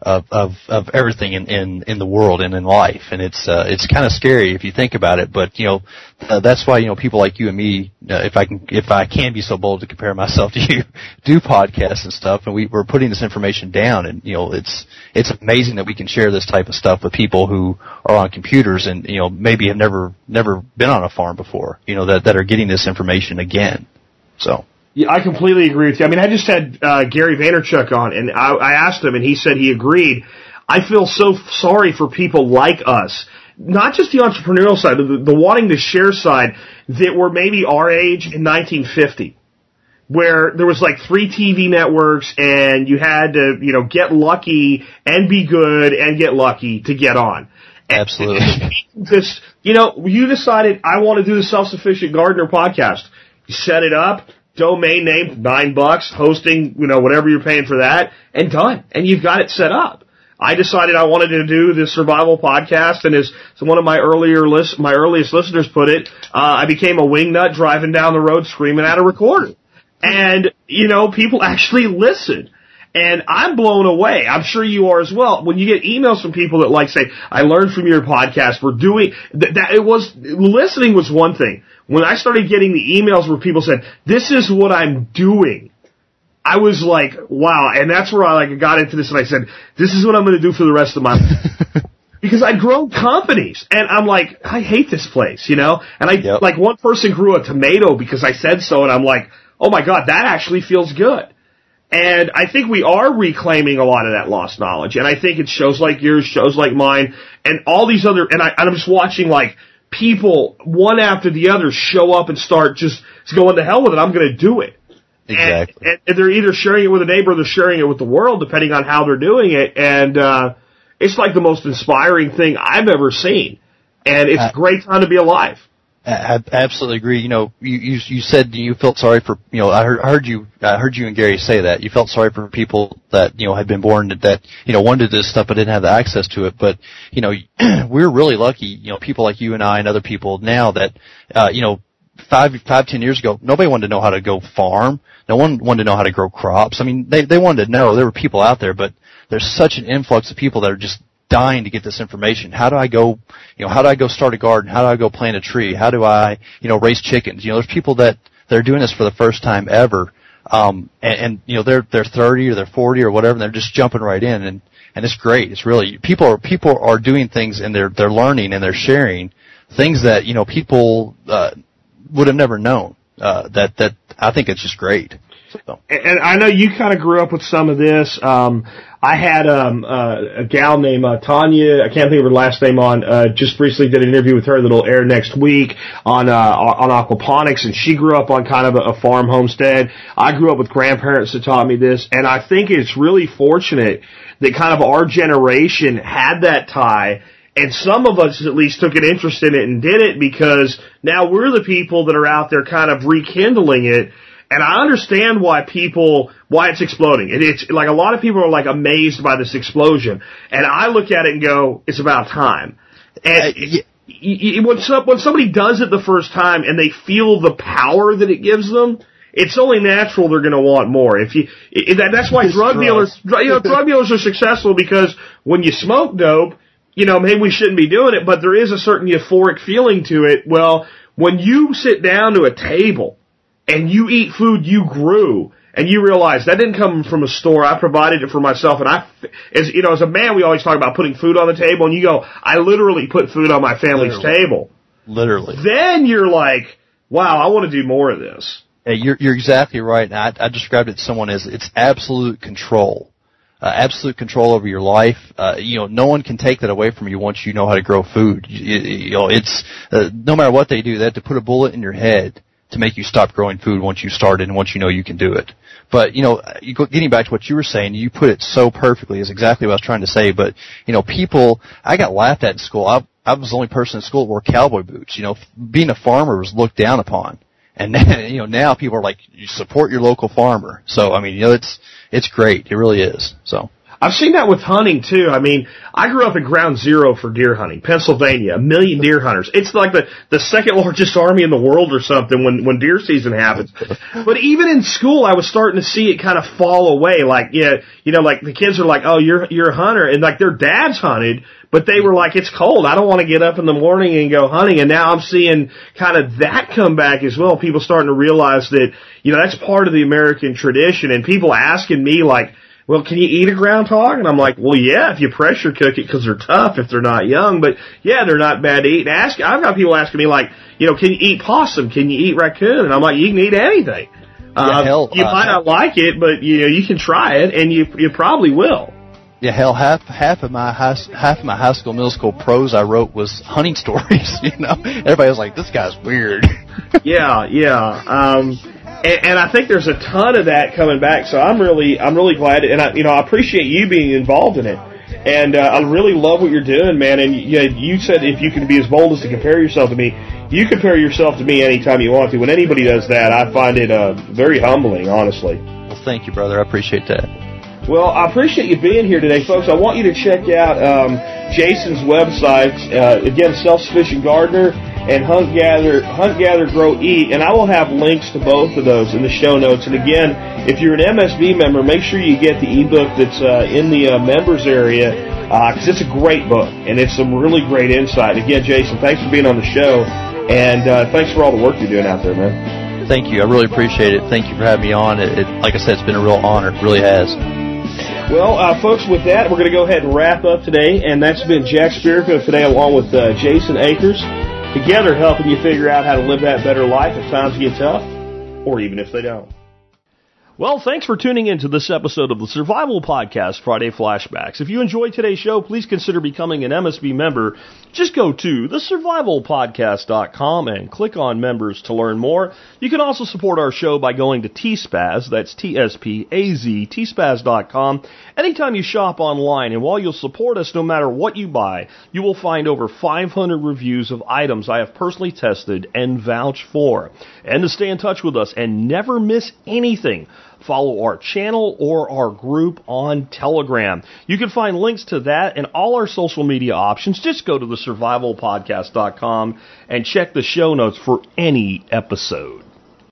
of of, of everything in, in, in the world and in life, and it's uh, it's kind of scary if you think about it. But you know, uh, that's why you know people like you and me, uh, if I can if I can be so bold to compare myself to you, do podcasts and stuff, and we we're putting this information down, and you know, it's it's amazing that we can share this type of stuff with people who are on computers and you know maybe have never never been on a farm before, you know, that that are getting this information again. So. Yeah, I completely agree with you. I mean, I just had uh, Gary Vaynerchuk on, and I, I asked him, and he said he agreed. I feel so sorry for people like us, not just the entrepreneurial side, but the, the wanting to share side, that were maybe our age in nineteen fifty, where there was like three T V networks, and you had to, you know, get lucky and be good and get lucky to get on. Absolutely. This, you know, you decided, I want to do the Self-Sufficient Gardener podcast. You set it up. Domain name, nine bucks, hosting, you know, whatever you're paying for that, and done. And you've got it set up. I decided I wanted to do this survival podcast, and as one of my earlier list, my earliest listeners put it, uh, I became a wingnut driving down the road screaming at a recorder. And, you know, people actually listen. And I'm blown away. I'm sure you are as well. When you get emails from people that like say, I learned from your podcast, we're doing, that, that it was, listening was one thing. When I started getting the emails where people said, this is what I'm doing, I was like, wow. And that's where I like got into this and I said, this is what I'm going to do for the rest of my life. Because I'd grown companies and I'm like, I hate this place, you know? And I, yep. like one person grew a tomato because I said so and I'm like, oh my God, that actually feels good. And I think we are reclaiming a lot of that lost knowledge. And I think it's shows like yours, shows like mine, and all these other, and, I, and I'm just watching like people, one after the other, show up and start just going to hell with it. I'm going to do it. Exactly. And, and they're either sharing it with a neighbor or they're sharing it with the world, depending on how they're doing it. And uh it's like the most inspiring thing I've ever seen. And it's a great time to be alive. I absolutely agree. You know, you, you you said you felt sorry for, you know, I heard, I heard you I heard you and Gary say that you felt sorry for people that, you know, had been born that, you know, wanted this stuff but didn't have the access to it. But, you know, we're really lucky, you know, people like you and I and other people now that, uh, you know, five, five, ten years ago, nobody wanted to know how to go farm. No one wanted to know how to grow crops. I mean, they they wanted to know. There were people out there, but there's such an influx of people that are just dying to get this information. How do I go, you know, how do I go start a garden? How do I go plant a tree? How do I, you know, raise chickens? You know, there's people that, that are doing this for the first time ever. Um, and, and, you know, they're, they're thirty or they're forty or whatever, and they're just jumping right in. And, and it's great. It's really, people are, people are doing things and they're, they're learning and they're sharing things that, you know, people, uh, would have never known. Uh, that, that, I think it's just great. So. And I know you kind of grew up with some of this. Um, I had um, uh, a gal named uh, Tanya, I can't think of her last name on, uh, just recently did an interview with her that'll air next week on uh, on aquaponics, and she grew up on kind of a, a farm homestead. I grew up with grandparents that taught me this, and I think it's really fortunate that kind of our generation had that tie, and some of us at least took an interest in it and did it, because now we're the people that are out there kind of rekindling it. And I understand why people, why it's exploding. It, it's like a lot of people are like amazed by this explosion. And I look at it and go, it's about time. And uh, yeah. y- y- when, some, when somebody does it the first time and they feel the power that it gives them, it's only natural they're going to want more. If you, it, that, that's why drug dealers, you know, drug dealers are successful, because when you smoke dope, you know, maybe we shouldn't be doing it, but there is a certain euphoric feeling to it. Well, when you sit down to a table and you eat food you grew, and you realize that didn't come from a store, I provided it for myself, and I, as you know, as a man, we always talk about putting food on the table, and you go, I literally put food on my family's literally. table. Literally. Then you're like, wow, I want to do more of this. Hey, you're, you're exactly right. And I, I described it to someone as it's absolute control. Uh, absolute control over your life. Uh, you know, no one can take that away from you once you know how to grow food. You, you know, it's, uh, no matter what they do, they have to put a bullet in your head to make you stop growing food once you started and once you know you can do it. But, you know, you go, getting back to what you were saying, you put it so perfectly, is exactly what I was trying to say. But, you know, people, I got laughed at in school. I, I was the only person in school that wore cowboy boots. You know, being a farmer was looked down upon. And, you know, now people are like, you support your local farmer. So, I mean, you know, it's, it's great. It really is. So. I've seen that with hunting too. I mean, I grew up at ground zero for deer hunting, Pennsylvania, a million deer hunters. It's like the, the second largest army in the world or something when, when deer season happens. But even in school, I was starting to see it kind of fall away. Like, yeah, you know, like the kids are like, oh, you're, you're a hunter. And like their dads hunted, but they were like, it's cold. I don't want to get up in the morning and go hunting. And now I'm seeing kind of that come back as well. People starting to realize that, you know, that's part of the American tradition. And people asking me like, well, can you eat a groundhog? And I'm like, well, yeah, if you pressure cook it because they're tough if they're not young. But, yeah, they're not bad to eat. And ask, I've got people asking me, like, you know, can you eat possum? Can you eat raccoon? And I'm like, you can eat anything. Yeah, uh, hell, you uh, might not like it, but, you know, you can try it, and you you probably will. Yeah, hell, half half of my high, half of my high school, middle school prose I wrote was hunting stories, you know. Everybody was like, this guy's weird. yeah, yeah. Um And, and I think there's a ton of that coming back, so I'm really, I'm really glad, and I, you know, I appreciate you being involved in it, and uh, I really love what you're doing, man. And you, you said if you can be as bold as to compare yourself to me, you compare yourself to me anytime you want to. When anybody does that, I find it uh, very humbling, honestly. Well, thank you, brother. I appreciate that. Well, I appreciate you being here today, folks. I want you to check out um, Jason's website. Uh, again, Self-Sufficient Gardener and Hunt Gather, Hunt Gather Grow Eat, and I will have links to both of those in the show notes. And again, if you're an M S B member, make sure you get the ebook that's uh, in the uh, members area, because uh, it's a great book and it's some really great insight. Again, Jason, thanks for being on the show, and uh, thanks for all the work you're doing out there, man. Thank you. I really appreciate it. Thank you for having me on. It, it like I said, it's been a real honor. It really has. Well, uh, folks, with that, we're going to go ahead and wrap up today, and that's been Jack Spirko today along with uh, Jason Akers, together helping you figure out how to live that better life if times get tough, or even if they don't. Well, thanks for tuning in to this episode of the Survival Podcast Friday Flashbacks. If you enjoyed today's show, please consider becoming an M S B member. Just go to the survival podcast dot com and click on members to learn more. You can also support our show by going to T Spaz, that's T S P A Z, T Spaz dot com, anytime you shop online. And while you'll support us no matter what you buy, you will find over five hundred reviews of items I have personally tested and vouched for. And to stay in touch with us and never miss anything, follow our channel or our group on Telegram. You can find links to that and all our social media options. Just go to the survival podcast dot com and check the show notes for any episode.